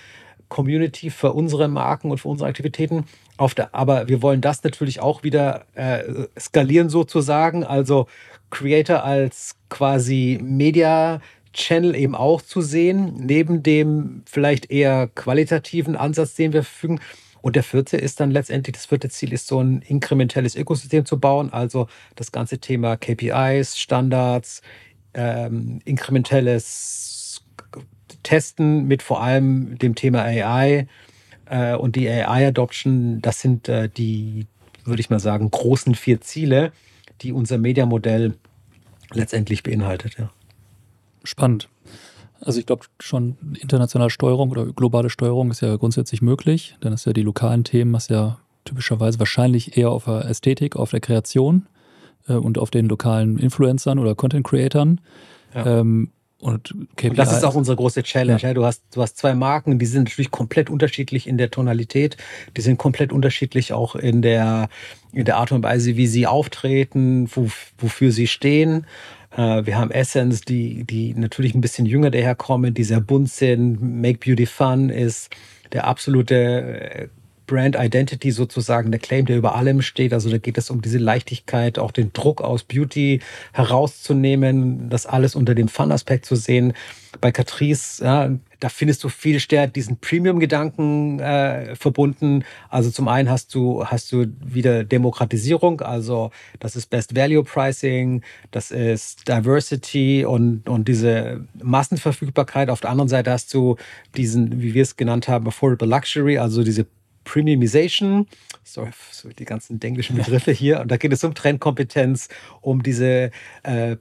Community für unsere Marken und für unsere Aktivitäten. Auf der, aber wir wollen das natürlich auch wieder äh, skalieren sozusagen, also Creator als quasi Media-Channel eben auch zu sehen, neben dem vielleicht eher qualitativen Ansatz, den wir verfügen. Und der vierte ist dann letztendlich, das vierte Ziel ist, so ein inkrementelles Ökosystem zu bauen, also das ganze Thema K P Is, Standards, ähm, inkrementelles Testen mit vor allem dem Thema A I äh, und die A I-Adoption, das sind äh, die, würde ich mal sagen, großen vier Ziele, die unser Mediamodell letztendlich beinhaltet. Ja. Spannend. Also ich glaube schon, internationale Steuerung oder globale Steuerung ist ja grundsätzlich möglich. Dann ist ja die lokalen Themen, was ja typischerweise wahrscheinlich eher auf der Ästhetik, auf der Kreation äh, und auf den lokalen Influencern oder Content-Creatern. Ja. Ähm, und, K P I, und das ist auch unsere große Challenge. Ja. Ja. Du hast, du hast zwei Marken, die sind natürlich komplett unterschiedlich in der Tonalität. Die sind komplett unterschiedlich auch in der, in der Art und Weise, wie sie auftreten, wo, wofür sie stehen. Wir haben Essence, die, die natürlich ein bisschen jünger daherkommen, die sehr bunt sind. Make Beauty Fun ist der absolute Brand Identity sozusagen, der Claim, der über allem steht. Also da geht es um diese Leichtigkeit, auch den Druck aus Beauty herauszunehmen, das alles unter dem Fun-Aspekt zu sehen. Bei Catrice, ja, da findest du viel stärker diesen Premium-Gedanken äh, verbunden. Also zum einen hast du, hast du wieder Demokratisierung, also das ist Best Value Pricing, das ist Diversity und, und diese Massenverfügbarkeit. Auf der anderen Seite hast du diesen, wie wir es genannt haben, Affordable Luxury, also diese Premiumization, sorry, so die ganzen englischen Begriffe hier. Und da geht es um Trendkompetenz, um diese äh,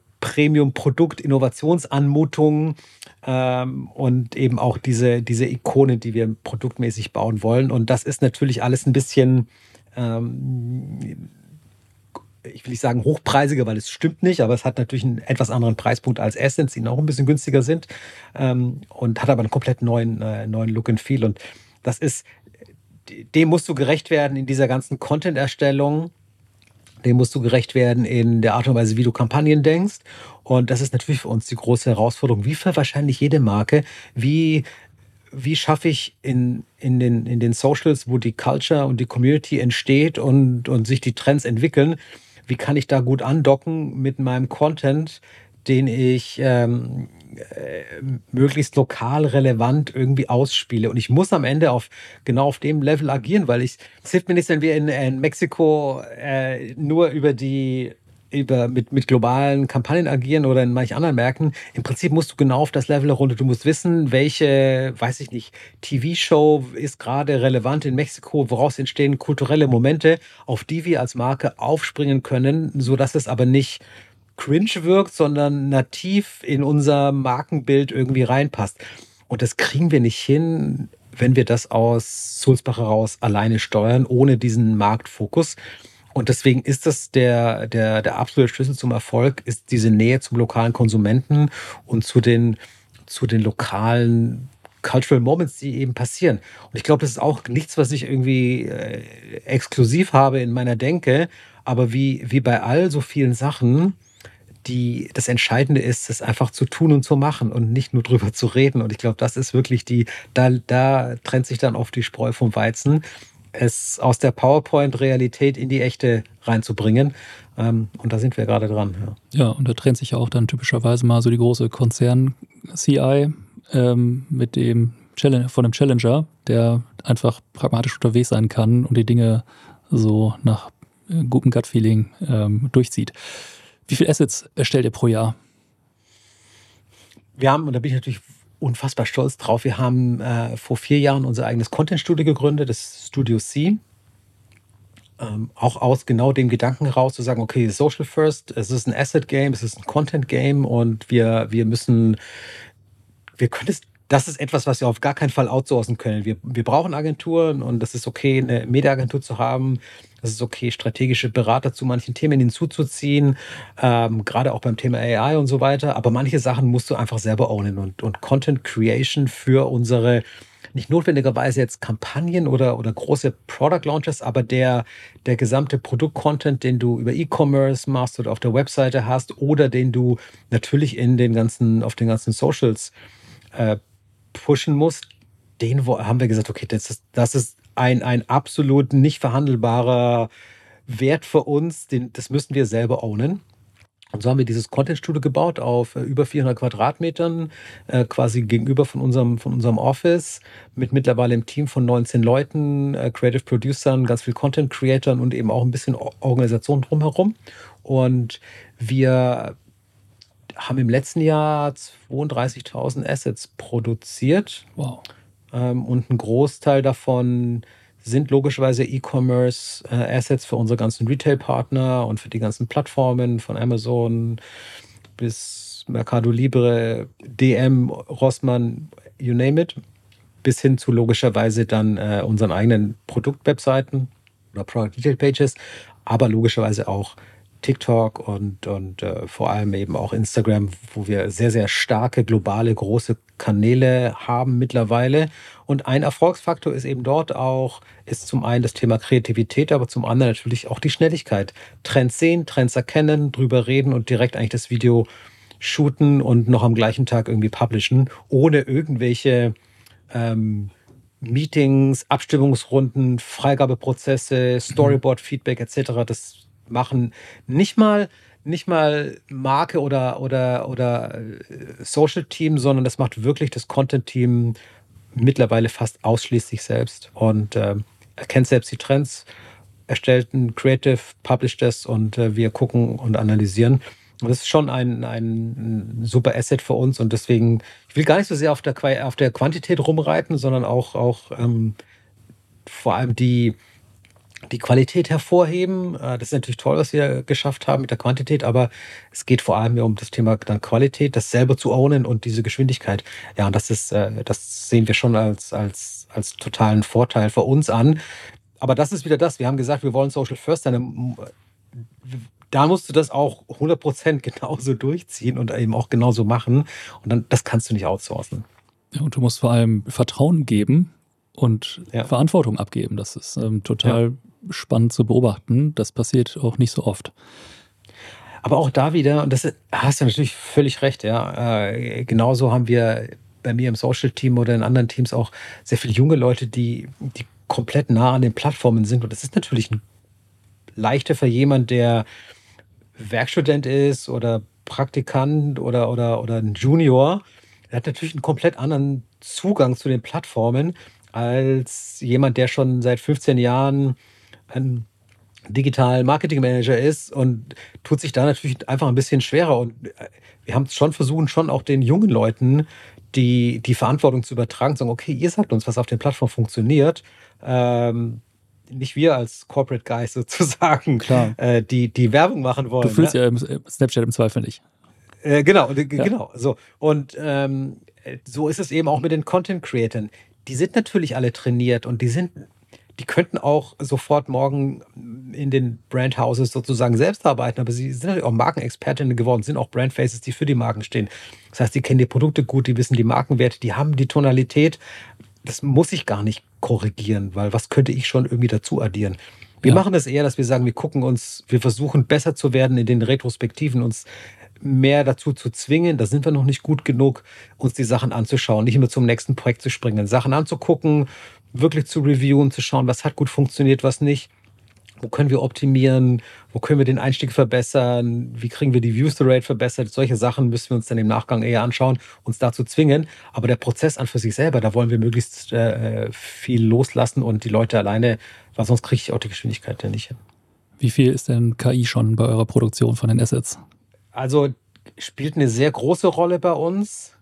Premium-Produkt-Innovationsanmutung ähm, und eben auch diese, diese Ikonen, die wir produktmäßig bauen wollen. Und das ist natürlich alles ein bisschen, ähm, ich will nicht sagen hochpreisiger, weil es stimmt nicht, aber es hat natürlich einen etwas anderen Preispunkt als Essence, die auch ein bisschen günstiger sind ähm, und hat aber einen komplett neuen, äh, neuen Look and Feel. Und das ist dem musst du gerecht werden in dieser ganzen Content-Erstellung. Dem musst du gerecht werden in der Art und Weise, wie du Kampagnen denkst. Und das ist natürlich für uns die große Herausforderung, wie für wahrscheinlich jede Marke, wie, wie schaffe ich in, in, den, in den Socials, wo die Culture und die Community entsteht und, und sich die Trends entwickeln, wie kann ich da gut andocken mit meinem Content, den ich ähm, äh, möglichst lokal relevant irgendwie ausspiele. Und ich muss am Ende auf genau auf dem Level agieren, weil ich, es hilft mir nicht, wenn wir in, in Mexiko äh, nur über die über, mit, mit globalen Kampagnen agieren oder in manchen anderen Märkten. Im Prinzip musst du genau auf das Level herunter. Du musst wissen, welche, weiß ich nicht, T V-Show ist gerade relevant in Mexiko, woraus entstehen kulturelle Momente, auf die wir als Marke aufspringen können, sodass es aber nicht cringe wirkt, sondern nativ in unser Markenbild irgendwie reinpasst. Und das kriegen wir nicht hin, wenn wir das aus Sulzbach heraus alleine steuern, ohne diesen Marktfokus. Und deswegen ist das der, der, der absolute Schlüssel zum Erfolg, ist diese Nähe zum lokalen Konsumenten und zu den, zu den lokalen Cultural Moments, die eben passieren. Und ich glaube, das ist auch nichts, was ich irgendwie äh, exklusiv habe in meiner Denke, aber wie, wie bei all so vielen Sachen, die, das Entscheidende ist, es einfach zu tun und zu machen und nicht nur drüber zu reden. Und ich glaube, das ist wirklich die, da, da trennt sich dann oft die Spreu vom Weizen, es aus der PowerPoint-Realität in die echte reinzubringen. Ähm, und da sind wir gerade dran. Ja. ja, und da trennt sich ja auch dann typischerweise mal so die große Konzern-C I ähm, mit dem Challenge, von dem Challenger, der einfach pragmatisch unterwegs sein kann und die Dinge so nach äh, gutem Gut-Feeling ähm, durchzieht. Wie viele Assets erstellt ihr pro Jahr? Wir haben, und da bin ich natürlich unfassbar stolz drauf, wir haben äh, vor vier Jahren unser eigenes Content-Studio gegründet, das Studio C. Ähm, auch aus genau dem Gedanken heraus zu sagen, okay, Social First, es ist ein Asset-Game, es ist ein Content-Game und wir, wir müssen, wir können es, das ist etwas, was wir auf gar keinen Fall outsourcen können. Wir, wir brauchen Agenturen und das ist okay, eine Media-Agentur zu haben. Es ist okay, strategische Berater zu manchen Themen hinzuzuziehen, ähm, gerade auch beim Thema A I und so weiter. Aber manche Sachen musst du einfach selber ownen und, und Content Creation für unsere, nicht notwendigerweise jetzt Kampagnen oder, oder große Product Launches, aber der, der gesamte Produkt-Content, den du über E-Commerce machst oder auf der Webseite hast oder den du natürlich in den ganzen, auf den ganzen Socials äh, pushen musst, den haben wir gesagt, okay, das ist, das ist ein, ein absolut nicht verhandelbarer Wert für uns, den, das müssen wir selber ownen. Und so haben wir dieses Content-Studio gebaut auf äh, über vierhundert Quadratmetern, äh, quasi gegenüber von unserem, von unserem Office, mit mittlerweile einem Team von neunzehn Leuten, äh, Creative Producern, ganz viel Content-Creatern und eben auch ein bisschen Organisation drumherum. Und wir haben im letzten Jahr zweiunddreißigtausend Assets produziert. Wow. Ähm, und ein Großteil davon sind logischerweise E-Commerce-Assets für unsere ganzen Retail-Partner und für die ganzen Plattformen von Amazon bis Mercado Libre, D M, Rossmann, you name it, bis hin zu logischerweise dann äh, unseren eigenen Produktwebseiten oder Product-Detail-Pages, aber logischerweise auch TikTok und, und äh, vor allem eben auch Instagram, wo wir sehr, sehr starke, globale, große Kanäle haben mittlerweile. Und ein Erfolgsfaktor ist eben dort auch, ist zum einen das Thema Kreativität, aber zum anderen natürlich auch die Schnelligkeit. Trends sehen, Trends erkennen, drüber reden und direkt eigentlich das Video shooten und noch am gleichen Tag irgendwie publishen, ohne irgendwelche ähm, Meetings, Abstimmungsrunden, Freigabeprozesse, Storyboard-Feedback et cetera. Das machen nicht mal, nicht mal Marke oder, oder, oder Social-Team, sondern das macht wirklich das Content-Team mittlerweile fast ausschließlich selbst und äh, erkennt selbst die Trends, erstellt ein Creative, publisht das und äh, wir gucken und analysieren. Und das ist schon ein, ein super Asset für uns und deswegen, ich will gar nicht so sehr auf der, auf der Quantität rumreiten, sondern auch, auch ähm, vor allem die die Qualität hervorheben. Das ist natürlich toll, was wir geschafft haben mit der Quantität, aber es geht vor allem um das Thema dann Qualität, das selber zu ownen und diese Geschwindigkeit. Ja, und das ist, das sehen wir schon als, als, als totalen Vorteil für uns an. Aber das ist wieder das. Wir haben gesagt, wir wollen Social First sein. Da musst du das auch hundert Prozent genauso durchziehen und eben auch genauso machen. Und dann, das kannst du nicht outsourcen. Ja, und du musst vor allem Vertrauen geben und ja. Verantwortung abgeben. Das ist ähm, total ja. spannend zu beobachten. Das passiert auch nicht so oft. Aber auch da wieder, und das hast du natürlich völlig recht, ja. Äh, genauso haben wir bei mir im Social-Team oder in anderen Teams auch sehr viele junge Leute, die, die komplett nah an den Plattformen sind. Und das ist natürlich ein leichter für jemanden, der Werkstudent ist oder Praktikant oder, oder, oder ein Junior. Der hat natürlich einen komplett anderen Zugang zu den Plattformen als jemand, der schon seit fünfzehn Jahren ein Digital Marketing Manager ist und tut sich da natürlich einfach ein bisschen schwerer. Und wir haben es schon versucht, schon auch den jungen Leuten die, die Verantwortung zu übertragen, zu sagen, okay, ihr sagt uns, was auf den Plattformen funktioniert. Ähm, nicht wir als Corporate Guys sozusagen, Klar. Äh, die, die Werbung machen wollen. Du fühlst ne? ja im Snapchat im Zweifel nicht. Äh, genau, ja. genau. So. Und ähm, so ist es eben auch mit den Content-Creatern. Die sind natürlich alle trainiert und die sind, die könnten auch sofort morgen in den Brandhouses sozusagen selbst arbeiten, aber sie sind natürlich auch Markenexpertinnen geworden, sind auch Brandfaces, die für die Marken stehen. Das heißt, die kennen die Produkte gut, die wissen die Markenwerte, die haben die Tonalität. Das muss ich gar nicht korrigieren, weil was könnte ich schon irgendwie dazu addieren? Wir ja. machen das eher, dass wir sagen, wir gucken uns, wir versuchen besser zu werden in den Retrospektiven, uns mehr dazu zu zwingen, da sind wir noch nicht gut genug, uns die Sachen anzuschauen, nicht immer zum nächsten Projekt zu springen, Sachen anzugucken, wirklich zu reviewen, zu schauen, was hat gut funktioniert, was nicht, wo können wir optimieren, wo können wir den Einstieg verbessern, wie kriegen wir die Views-to-Rate verbessert, solche Sachen müssen wir uns dann im Nachgang eher anschauen, uns dazu zwingen, aber der Prozess an für sich selber, da wollen wir möglichst äh, viel loslassen und die Leute alleine, weil sonst kriege ich auch die Geschwindigkeit ja nicht hin. Wie viel ist denn K I schon bei eurer Produktion von den Assets? Also spielt eine sehr große Rolle bei uns,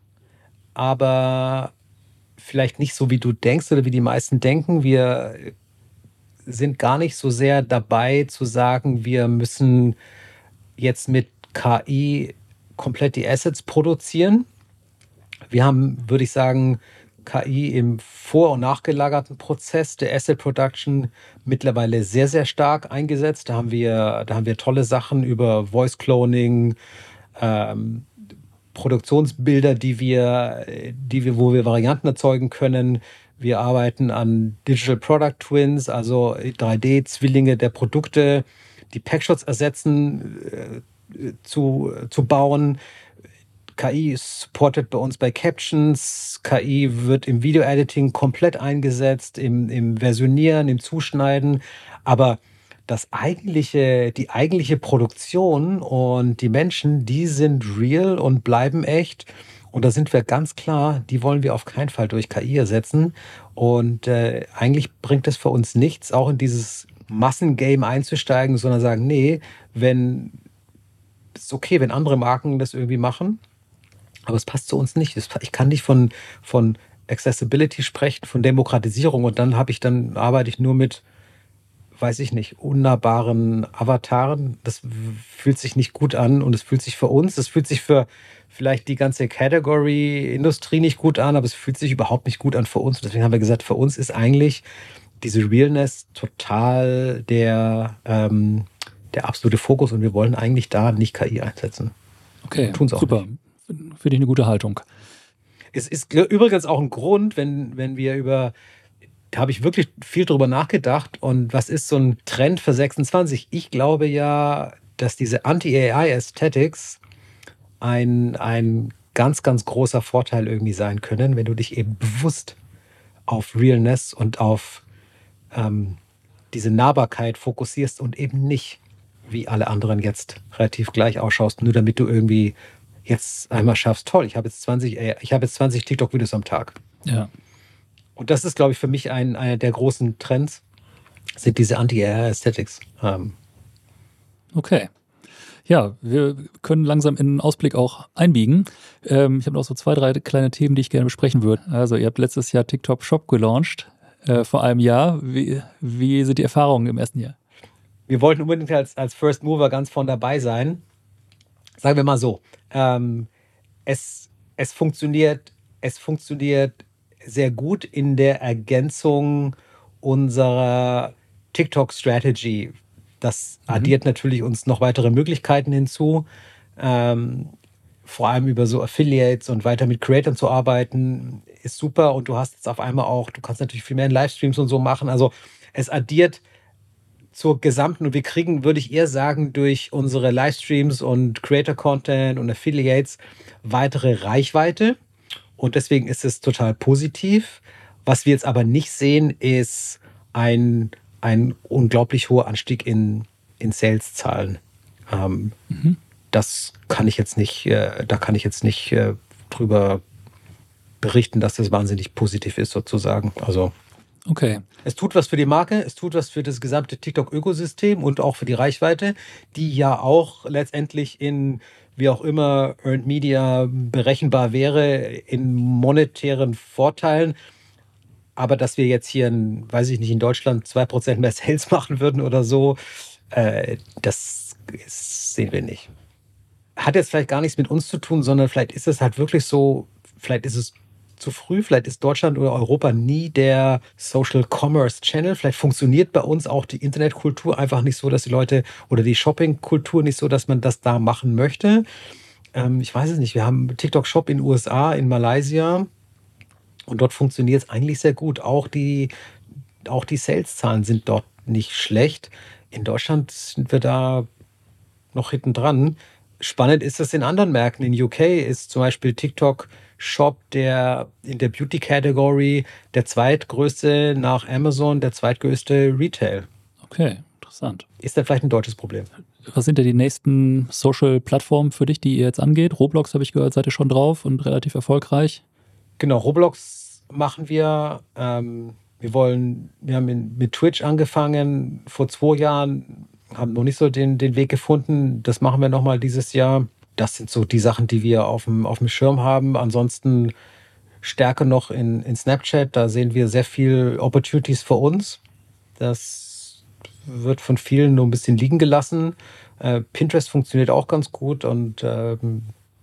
aber vielleicht nicht so, wie du denkst oder wie die meisten denken. Wir sind gar nicht so sehr dabei zu sagen, wir müssen jetzt mit K I komplett die Assets produzieren. Wir haben, würde ich sagen, K I im vor- und nachgelagerten Prozess der Asset Production mittlerweile sehr, sehr stark eingesetzt. Da haben wir, da haben wir tolle Sachen über Voice Cloning, ähm, Produktionsbilder, die wir, die wir, wo wir Varianten erzeugen können. Wir arbeiten an Digital Product Twins, also drei D-Zwillinge der Produkte, die Packshots ersetzen, äh, zu, zu bauen. K I ist supported bei uns bei Captions. K I wird im Video-Editing komplett eingesetzt, im, im Versionieren, im Zuschneiden. Aber das eigentliche, die eigentliche Produktion und die Menschen, die sind real und bleiben echt. Und da sind wir ganz klar, die wollen wir auf keinen Fall durch K I ersetzen. Und äh, eigentlich bringt es für uns nichts, auch in dieses Massengame einzusteigen, sondern sagen, nee, wenn es ist okay, wenn andere Marken das irgendwie machen, aber es passt zu uns nicht. Ich kann nicht von, von Accessibility sprechen, von Demokratisierung und dann habe ich dann arbeite ich nur mit, weiß ich nicht, unnahbaren Avataren. Das fühlt sich nicht gut an und es fühlt sich für uns, es fühlt sich für vielleicht die ganze Category-Industrie nicht gut an, aber es fühlt sich überhaupt nicht gut an für uns. Deswegen haben wir gesagt, für uns ist eigentlich diese Realness total der, ähm, der absolute Fokus und wir wollen eigentlich da nicht K I einsetzen. Okay, Tun's auch super. nicht. Finde ich eine gute Haltung. Es ist übrigens auch ein Grund, wenn, wenn wir über, da habe ich wirklich viel drüber nachgedacht und was ist so ein Trend für sechsundzwanzig? Ich glaube ja, dass diese Anti-A I-Aesthetics ein, ein ganz, ganz großer Vorteil irgendwie sein können, wenn du dich eben bewusst auf Realness und auf ähm, diese Nahbarkeit fokussierst und eben nicht, wie alle anderen jetzt relativ gleich ausschaust, nur damit du irgendwie jetzt einmal schaffst, toll, ich habe jetzt zwanzig, äh, ich habe jetzt zwanzig TikTok-Videos am Tag. Ja. Und das ist, glaube ich, für mich ein, einer der großen Trends, sind diese Anti-A I-Aesthetics. Ähm. Okay. Ja, wir können langsam in den Ausblick auch einbiegen. Ähm, ich habe noch so zwei, drei kleine Themen, die ich gerne besprechen würde. Also ihr habt letztes Jahr TikTok Shop gelauncht, äh, vor einem Jahr. Wie, wie sind die Erfahrungen im ersten Jahr? Wir wollten unbedingt als, als First Mover ganz von dabei sein. Sagen wir mal so, ähm, es, es, funktioniert, es funktioniert sehr gut in der Ergänzung unserer TikTok-Strategy. Das mhm. addiert natürlich uns noch weitere Möglichkeiten hinzu, ähm, vor allem über so Affiliates und weiter mit Creators zu arbeiten, ist super. Und du hast jetzt auf einmal auch, du kannst natürlich viel mehr in Livestreams und so machen. Also es addiert zur gesamten, und wir kriegen, würde ich eher sagen, durch unsere Livestreams und Creator-Content und Affiliates weitere Reichweite. Und deswegen ist es total positiv. Was wir jetzt aber nicht sehen, ist ein, ein unglaublich hoher Anstieg in, in Sales-Zahlen. Ähm, mhm. Das kann ich jetzt nicht, äh, da kann ich jetzt nicht äh, drüber berichten, dass das wahnsinnig positiv ist, sozusagen. Also okay. Es tut was für die Marke, es tut was für das gesamte TikTok-Ökosystem und auch für die Reichweite, die ja auch letztendlich in, wie auch immer, Earned Media berechenbar wäre, in monetären Vorteilen. Aber dass wir jetzt hier, in, weiß ich nicht, in Deutschland zwei Prozent mehr Sales machen würden oder so, äh, das ist, sehen wir nicht. Hat jetzt vielleicht gar nichts mit uns zu tun, sondern vielleicht ist es halt wirklich so, vielleicht ist es zu früh, vielleicht ist Deutschland oder Europa nie der Social Commerce Channel, vielleicht funktioniert bei uns auch die Internetkultur einfach nicht so, dass die Leute, oder die Shoppingkultur nicht so, dass man das da machen möchte. Ähm, ich weiß es nicht, wir haben TikTok Shop in den U S A, in Malaysia und dort funktioniert es eigentlich sehr gut. Auch die, auch die Sales-Zahlen sind dort nicht schlecht. In Deutschland sind wir da noch hinten dran. Spannend ist das in anderen Märkten. In U K ist zum Beispiel TikTok Shop, der in der Beauty-Category der zweitgrößte nach Amazon, der zweitgrößte Retail. Okay, interessant. Ist dann vielleicht ein deutsches Problem. Was sind denn die nächsten Social-Plattformen für dich, die ihr jetzt angeht? Roblox, habe ich gehört, seid ihr schon drauf und relativ erfolgreich. Genau, Roblox machen wir. Ähm, wir wollen, wir haben in, mit Twitch angefangen vor zwei Jahren, haben noch nicht so den, den Weg gefunden. Das machen wir nochmal dieses Jahr. Das sind so die Sachen, die wir auf dem, auf dem Schirm haben. Ansonsten Stärke noch in, in Snapchat. Da sehen wir sehr viel Opportunities für uns. Das wird von vielen nur ein bisschen liegen gelassen. Äh, Pinterest funktioniert auch ganz gut. Und ähm,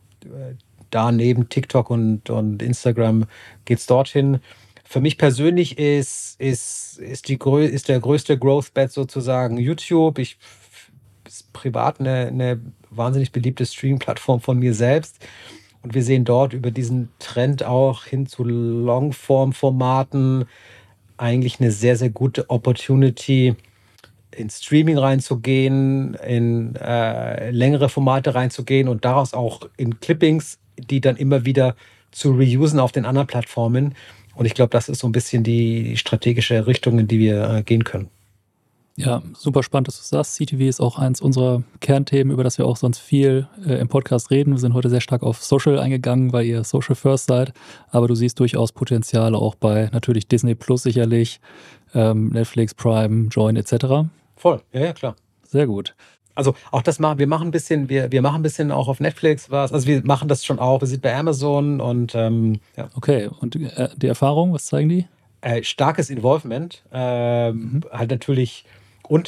da neben TikTok und, und Instagram geht es dorthin. Für mich persönlich ist, ist, ist, die, ist der größte Growth-Bet sozusagen YouTube. Ich ist privat eine, eine wahnsinnig beliebte Streaming-Plattform von mir selbst. Und wir sehen dort über diesen Trend auch hin zu Longform-Formaten eigentlich eine sehr, sehr gute Opportunity, in Streaming reinzugehen, in äh, längere Formate reinzugehen und daraus auch in Clippings die dann immer wieder zu reusen auf den anderen Plattformen. Und ich glaube, das ist so ein bisschen die strategische Richtung, in die wir äh, gehen können. Ja, super spannend, dass du sagst. C T V ist auch eins unserer Kernthemen, über das wir auch sonst viel äh, im Podcast reden. Wir sind heute sehr stark auf Social eingegangen, weil ihr Social First seid. Aber du siehst durchaus Potenziale auch bei natürlich Disney Plus sicherlich, ähm, Netflix, Prime, Join et cetera. Voll, ja, ja, klar. Sehr gut. Also auch das machen wir machen ein bisschen, wir, wir machen ein bisschen auch auf Netflix was. Also wir machen das schon auch. Wir sind bei Amazon und ähm, ja. Okay, und äh, die Erfahrung, was zeigen die? Äh, starkes Involvement. Ähm, mhm. Halt natürlich. Und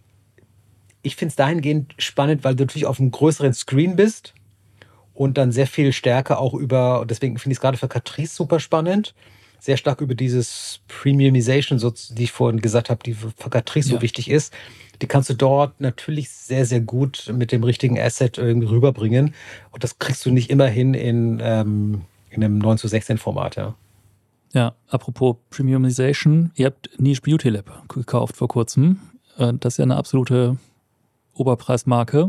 ich finde es dahingehend spannend, weil du natürlich auf einem größeren Screen bist und dann sehr viel stärker auch über, und deswegen finde ich es gerade für Catrice super spannend, sehr stark über dieses Premiumization, so, die ich vorhin gesagt habe, die für Catrice ja. so wichtig ist. Die kannst du dort natürlich sehr, sehr gut mit dem richtigen Asset irgendwie rüberbringen. Und das kriegst du nicht immer hin in, ähm, in einem neun zu sechzehn Format, ja. Ja, apropos Premiumization, ihr habt Niche Beauty Lab gekauft vor kurzem. Das ist ja eine absolute Oberpreismarke.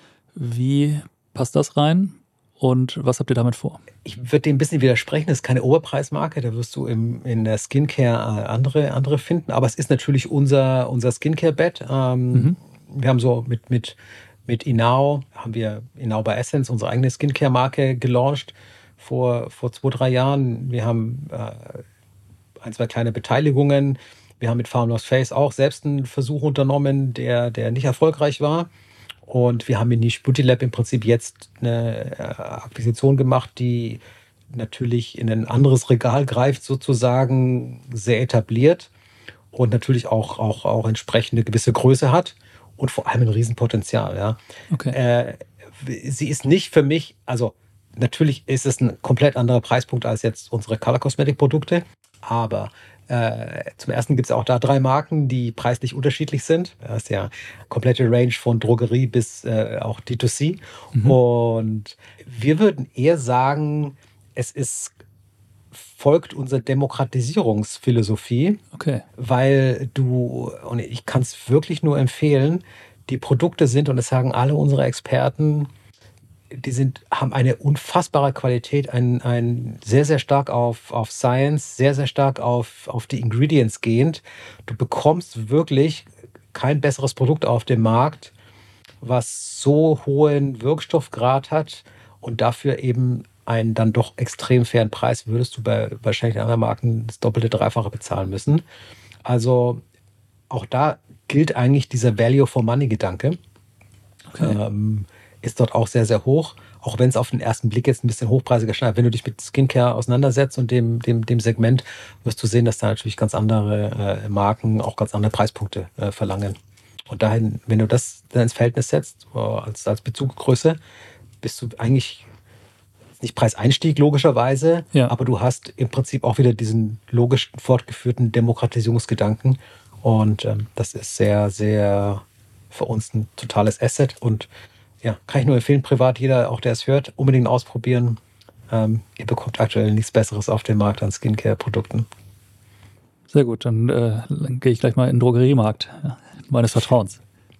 Wie passt das rein und was habt ihr damit vor? Ich würde dem ein bisschen widersprechen, das ist keine Oberpreismarke, da wirst du im, in der Skincare andere, andere finden, aber es ist natürlich unser, unser Skincare-Bett. Ähm, mhm. Wir haben so mit, mit, mit Inao, haben wir Inao by Essence, unsere eigene Skincare-Marke, gelauncht vor, vor zwei, drei Jahren. Wir haben äh, ein, zwei kleine Beteiligungen. Wir haben mit Farmhouse Face auch selbst einen Versuch unternommen, der, der nicht erfolgreich war. Und wir haben mit Niche Beauty Lab im Prinzip jetzt eine Akquisition gemacht, die natürlich in ein anderes Regal greift, sozusagen sehr etabliert und natürlich auch, auch, auch entsprechend eine gewisse Größe hat und vor allem ein Riesenpotenzial. Ja. Okay. Äh, sie ist nicht für mich, also natürlich ist es ein komplett anderer Preispunkt als jetzt unsere Color Cosmetic Produkte, aber Äh, zum ersten gibt es auch da drei Marken, die preislich unterschiedlich sind. Das ist ja komplette Range von Drogerie bis äh, auch D zwei C. Mhm. Und wir würden eher sagen, es ist, folgt unserer Demokratisierungsphilosophie, okay. weil du, und ich kann es wirklich nur empfehlen, die Produkte sind, und das sagen alle unsere Experten, die sind, haben eine unfassbare Qualität, ein, ein sehr, sehr stark auf, auf Science, sehr, sehr stark auf, auf die Ingredients gehend. Du bekommst wirklich kein besseres Produkt auf dem Markt, was so hohen Wirkstoffgrad hat und dafür eben einen dann doch extrem fairen Preis, würdest du bei wahrscheinlich anderen Marken das doppelte, dreifache bezahlen müssen. Also auch da gilt eigentlich dieser Value for Money Gedanke. Okay. Ähm, ist dort auch sehr, sehr hoch, auch wenn es auf den ersten Blick jetzt ein bisschen hochpreisiger scheint. Wenn du dich mit Skincare auseinandersetzt und dem, dem, dem Segment, wirst du sehen, dass da natürlich ganz andere äh, Marken auch ganz andere Preispunkte äh, verlangen. Und dahin, wenn du das dann ins Verhältnis setzt, äh, als, als Bezugsgröße, bist du eigentlich nicht Preiseinstieg logischerweise, ja. aber du hast im Prinzip auch wieder diesen logisch fortgeführten Demokratisierungsgedanken. Und ähm, das ist sehr, sehr für uns ein totales Asset. Und ja, kann ich nur empfehlen, privat, jeder, auch der es hört, unbedingt ausprobieren. Ähm, ihr bekommt aktuell nichts Besseres auf dem Markt an Skincare-Produkten. Sehr gut, dann, äh, dann gehe ich gleich mal in den Drogeriemarkt ja, meines Vertrauens.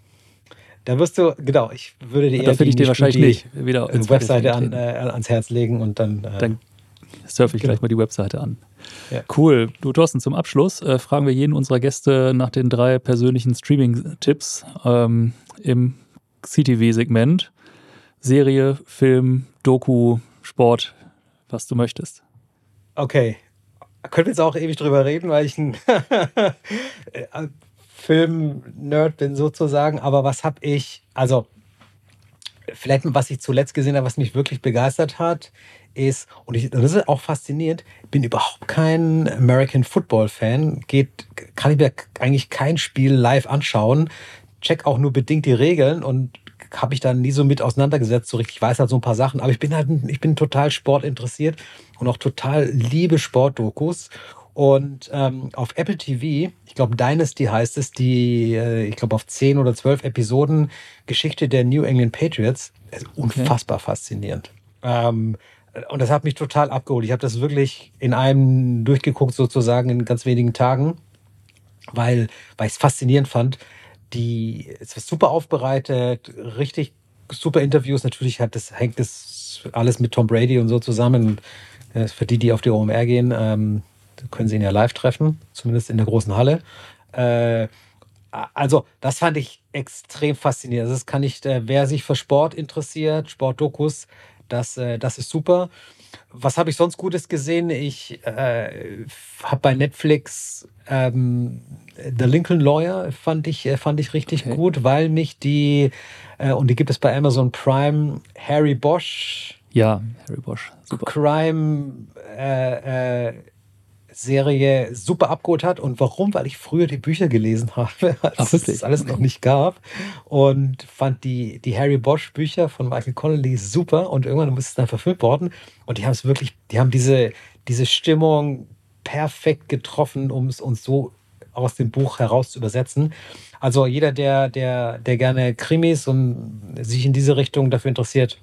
Da wirst du, genau, ich würde dir da finde ich dir wahrscheinlich die nicht wieder ins Webseite an, äh, ans Herz legen und dann... Äh, dann surfe ich genau. gleich mal die Webseite an. Ja. Cool. Du, Thorsten, zum Abschluss äh, fragen wir jeden unserer Gäste nach den drei persönlichen Streaming-Tipps ähm, im C T V-Segment. Serie, Film, Doku, Sport, was du möchtest. Okay. Können wir jetzt auch ewig drüber reden, weil ich ein Film-Nerd bin sozusagen. Aber was habe ich, also vielleicht was ich zuletzt gesehen habe, was mich wirklich begeistert hat, ist, und ich, das ist auch faszinierend, bin überhaupt kein American Football-Fan, geht, kann ich mir eigentlich kein Spiel live anschauen, check auch nur bedingt die Regeln und habe ich dann nie so mit auseinandergesetzt, so richtig, ich weiß halt so ein paar Sachen, aber ich bin halt, ich bin total sportinteressiert und auch total liebe Sportdokus. Und ähm, auf Apple T V, ich glaube Dynasty heißt es, die, äh, ich glaube auf zehn oder zwölf Episoden Geschichte der New England Patriots, ist unfassbar okay. faszinierend. Ähm, und das hat mich total abgeholt. Ich habe das wirklich in einem durchgeguckt, sozusagen in ganz wenigen Tagen, weil, weil ich es faszinierend fand. Die, es ist super aufbereitet, richtig super Interviews. Natürlich hat das, hängt es ist alles mit Tom Brady und so zusammen. Äh, für die, die auf die O M R gehen, ähm, können sie ihn ja live treffen, zumindest in der großen Halle. Äh, also das fand ich extrem faszinierend. Also das kann ich, äh, wer sich für Sport interessiert, Sportdokus, das, äh, das ist super. Was habe ich sonst Gutes gesehen? Ich äh, habe bei Netflix ähm, The Lincoln Lawyer fand ich, äh, fand ich richtig okay. gut, weil mich die, äh, und die gibt es bei Amazon Prime, Harry Bosch. Ja, Harry Bosch, super. Crime äh, äh, Serie super abgeholt hat. Und warum? Weil ich früher die Bücher gelesen habe, als Ach, es das alles okay. noch nicht gab. Und fand die, die Harry Bosch Bücher von Michael Connelly super. Und irgendwann ist es dann verfilmt worden. Und die haben es wirklich, die haben diese, diese Stimmung perfekt getroffen, um es uns so aus dem Buch heraus zu übersetzen. Also jeder, der, der, der gerne Krimis und sich in diese Richtung dafür interessiert,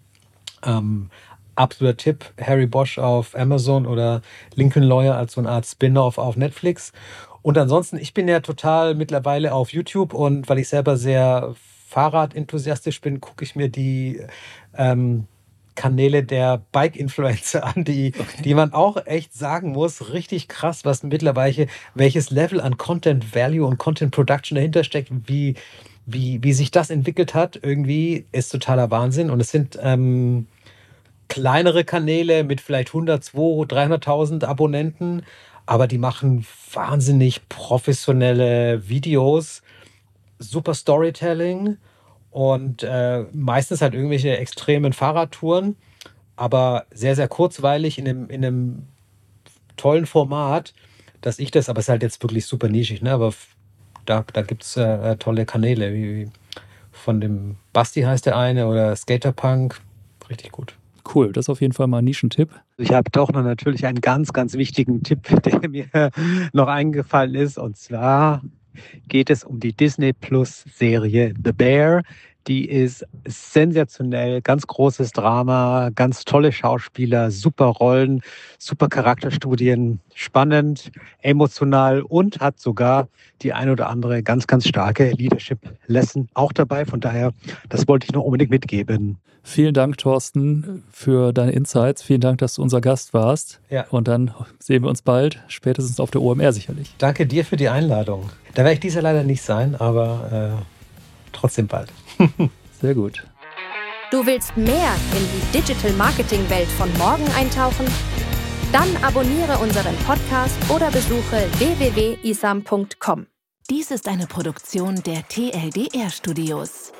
ähm, absoluter Tipp, Harry Bosch auf Amazon oder Lincoln Lawyer als so eine Art Spin-off auf Netflix. Und ansonsten, ich bin ja total mittlerweile auf YouTube und weil ich selber sehr Fahrradenthusiastisch bin, gucke ich mir die ähm, Kanäle der Bike-Influencer an, die, okay. die man auch echt sagen muss, richtig krass, was mittlerweile, welches Level an Content Value und Content Production dahinter steckt, wie, wie, wie sich das entwickelt hat, irgendwie ist totaler Wahnsinn. Und es sind ähm, kleinere Kanäle mit vielleicht hundert, zweihundert, dreihunderttausend Abonnenten, aber die machen wahnsinnig professionelle Videos, super Storytelling und äh, meistens halt irgendwelche extremen Fahrradtouren, aber sehr, sehr kurzweilig in einem, in einem tollen Format, dass ich das, aber es ist halt jetzt wirklich super nischig, ne? Aber da, da gibt es äh, tolle Kanäle, wie, wie von dem Basti heißt der eine oder Skaterpunk, richtig gut. Cool, das ist auf jeden Fall mal ein Nischentipp. Ich habe doch noch natürlich einen ganz, ganz wichtigen Tipp, der mir noch eingefallen ist. Und zwar geht es um die Disney Plus Serie The Bear. Die ist sensationell, ganz großes Drama, ganz tolle Schauspieler, super Rollen, super Charakterstudien, spannend, emotional und hat sogar die ein oder andere ganz, ganz starke Leadership-Lesson auch dabei. Von daher, das wollte ich noch unbedingt mitgeben. Vielen Dank, Thorsten, für deine Insights. Vielen Dank, dass du unser Gast warst. Ja. Und dann sehen wir uns bald, spätestens auf der O M R sicherlich. Danke dir für die Einladung. Da werde ich dieses Jahr leider nicht sein, aber äh, trotzdem bald. Sehr gut. Du willst mehr in die Digital-Marketing-Welt von morgen eintauchen? Dann abonniere unseren Podcast oder besuche w w w punkt isam punkt com. Dies ist eine Produktion der T L D R Studios.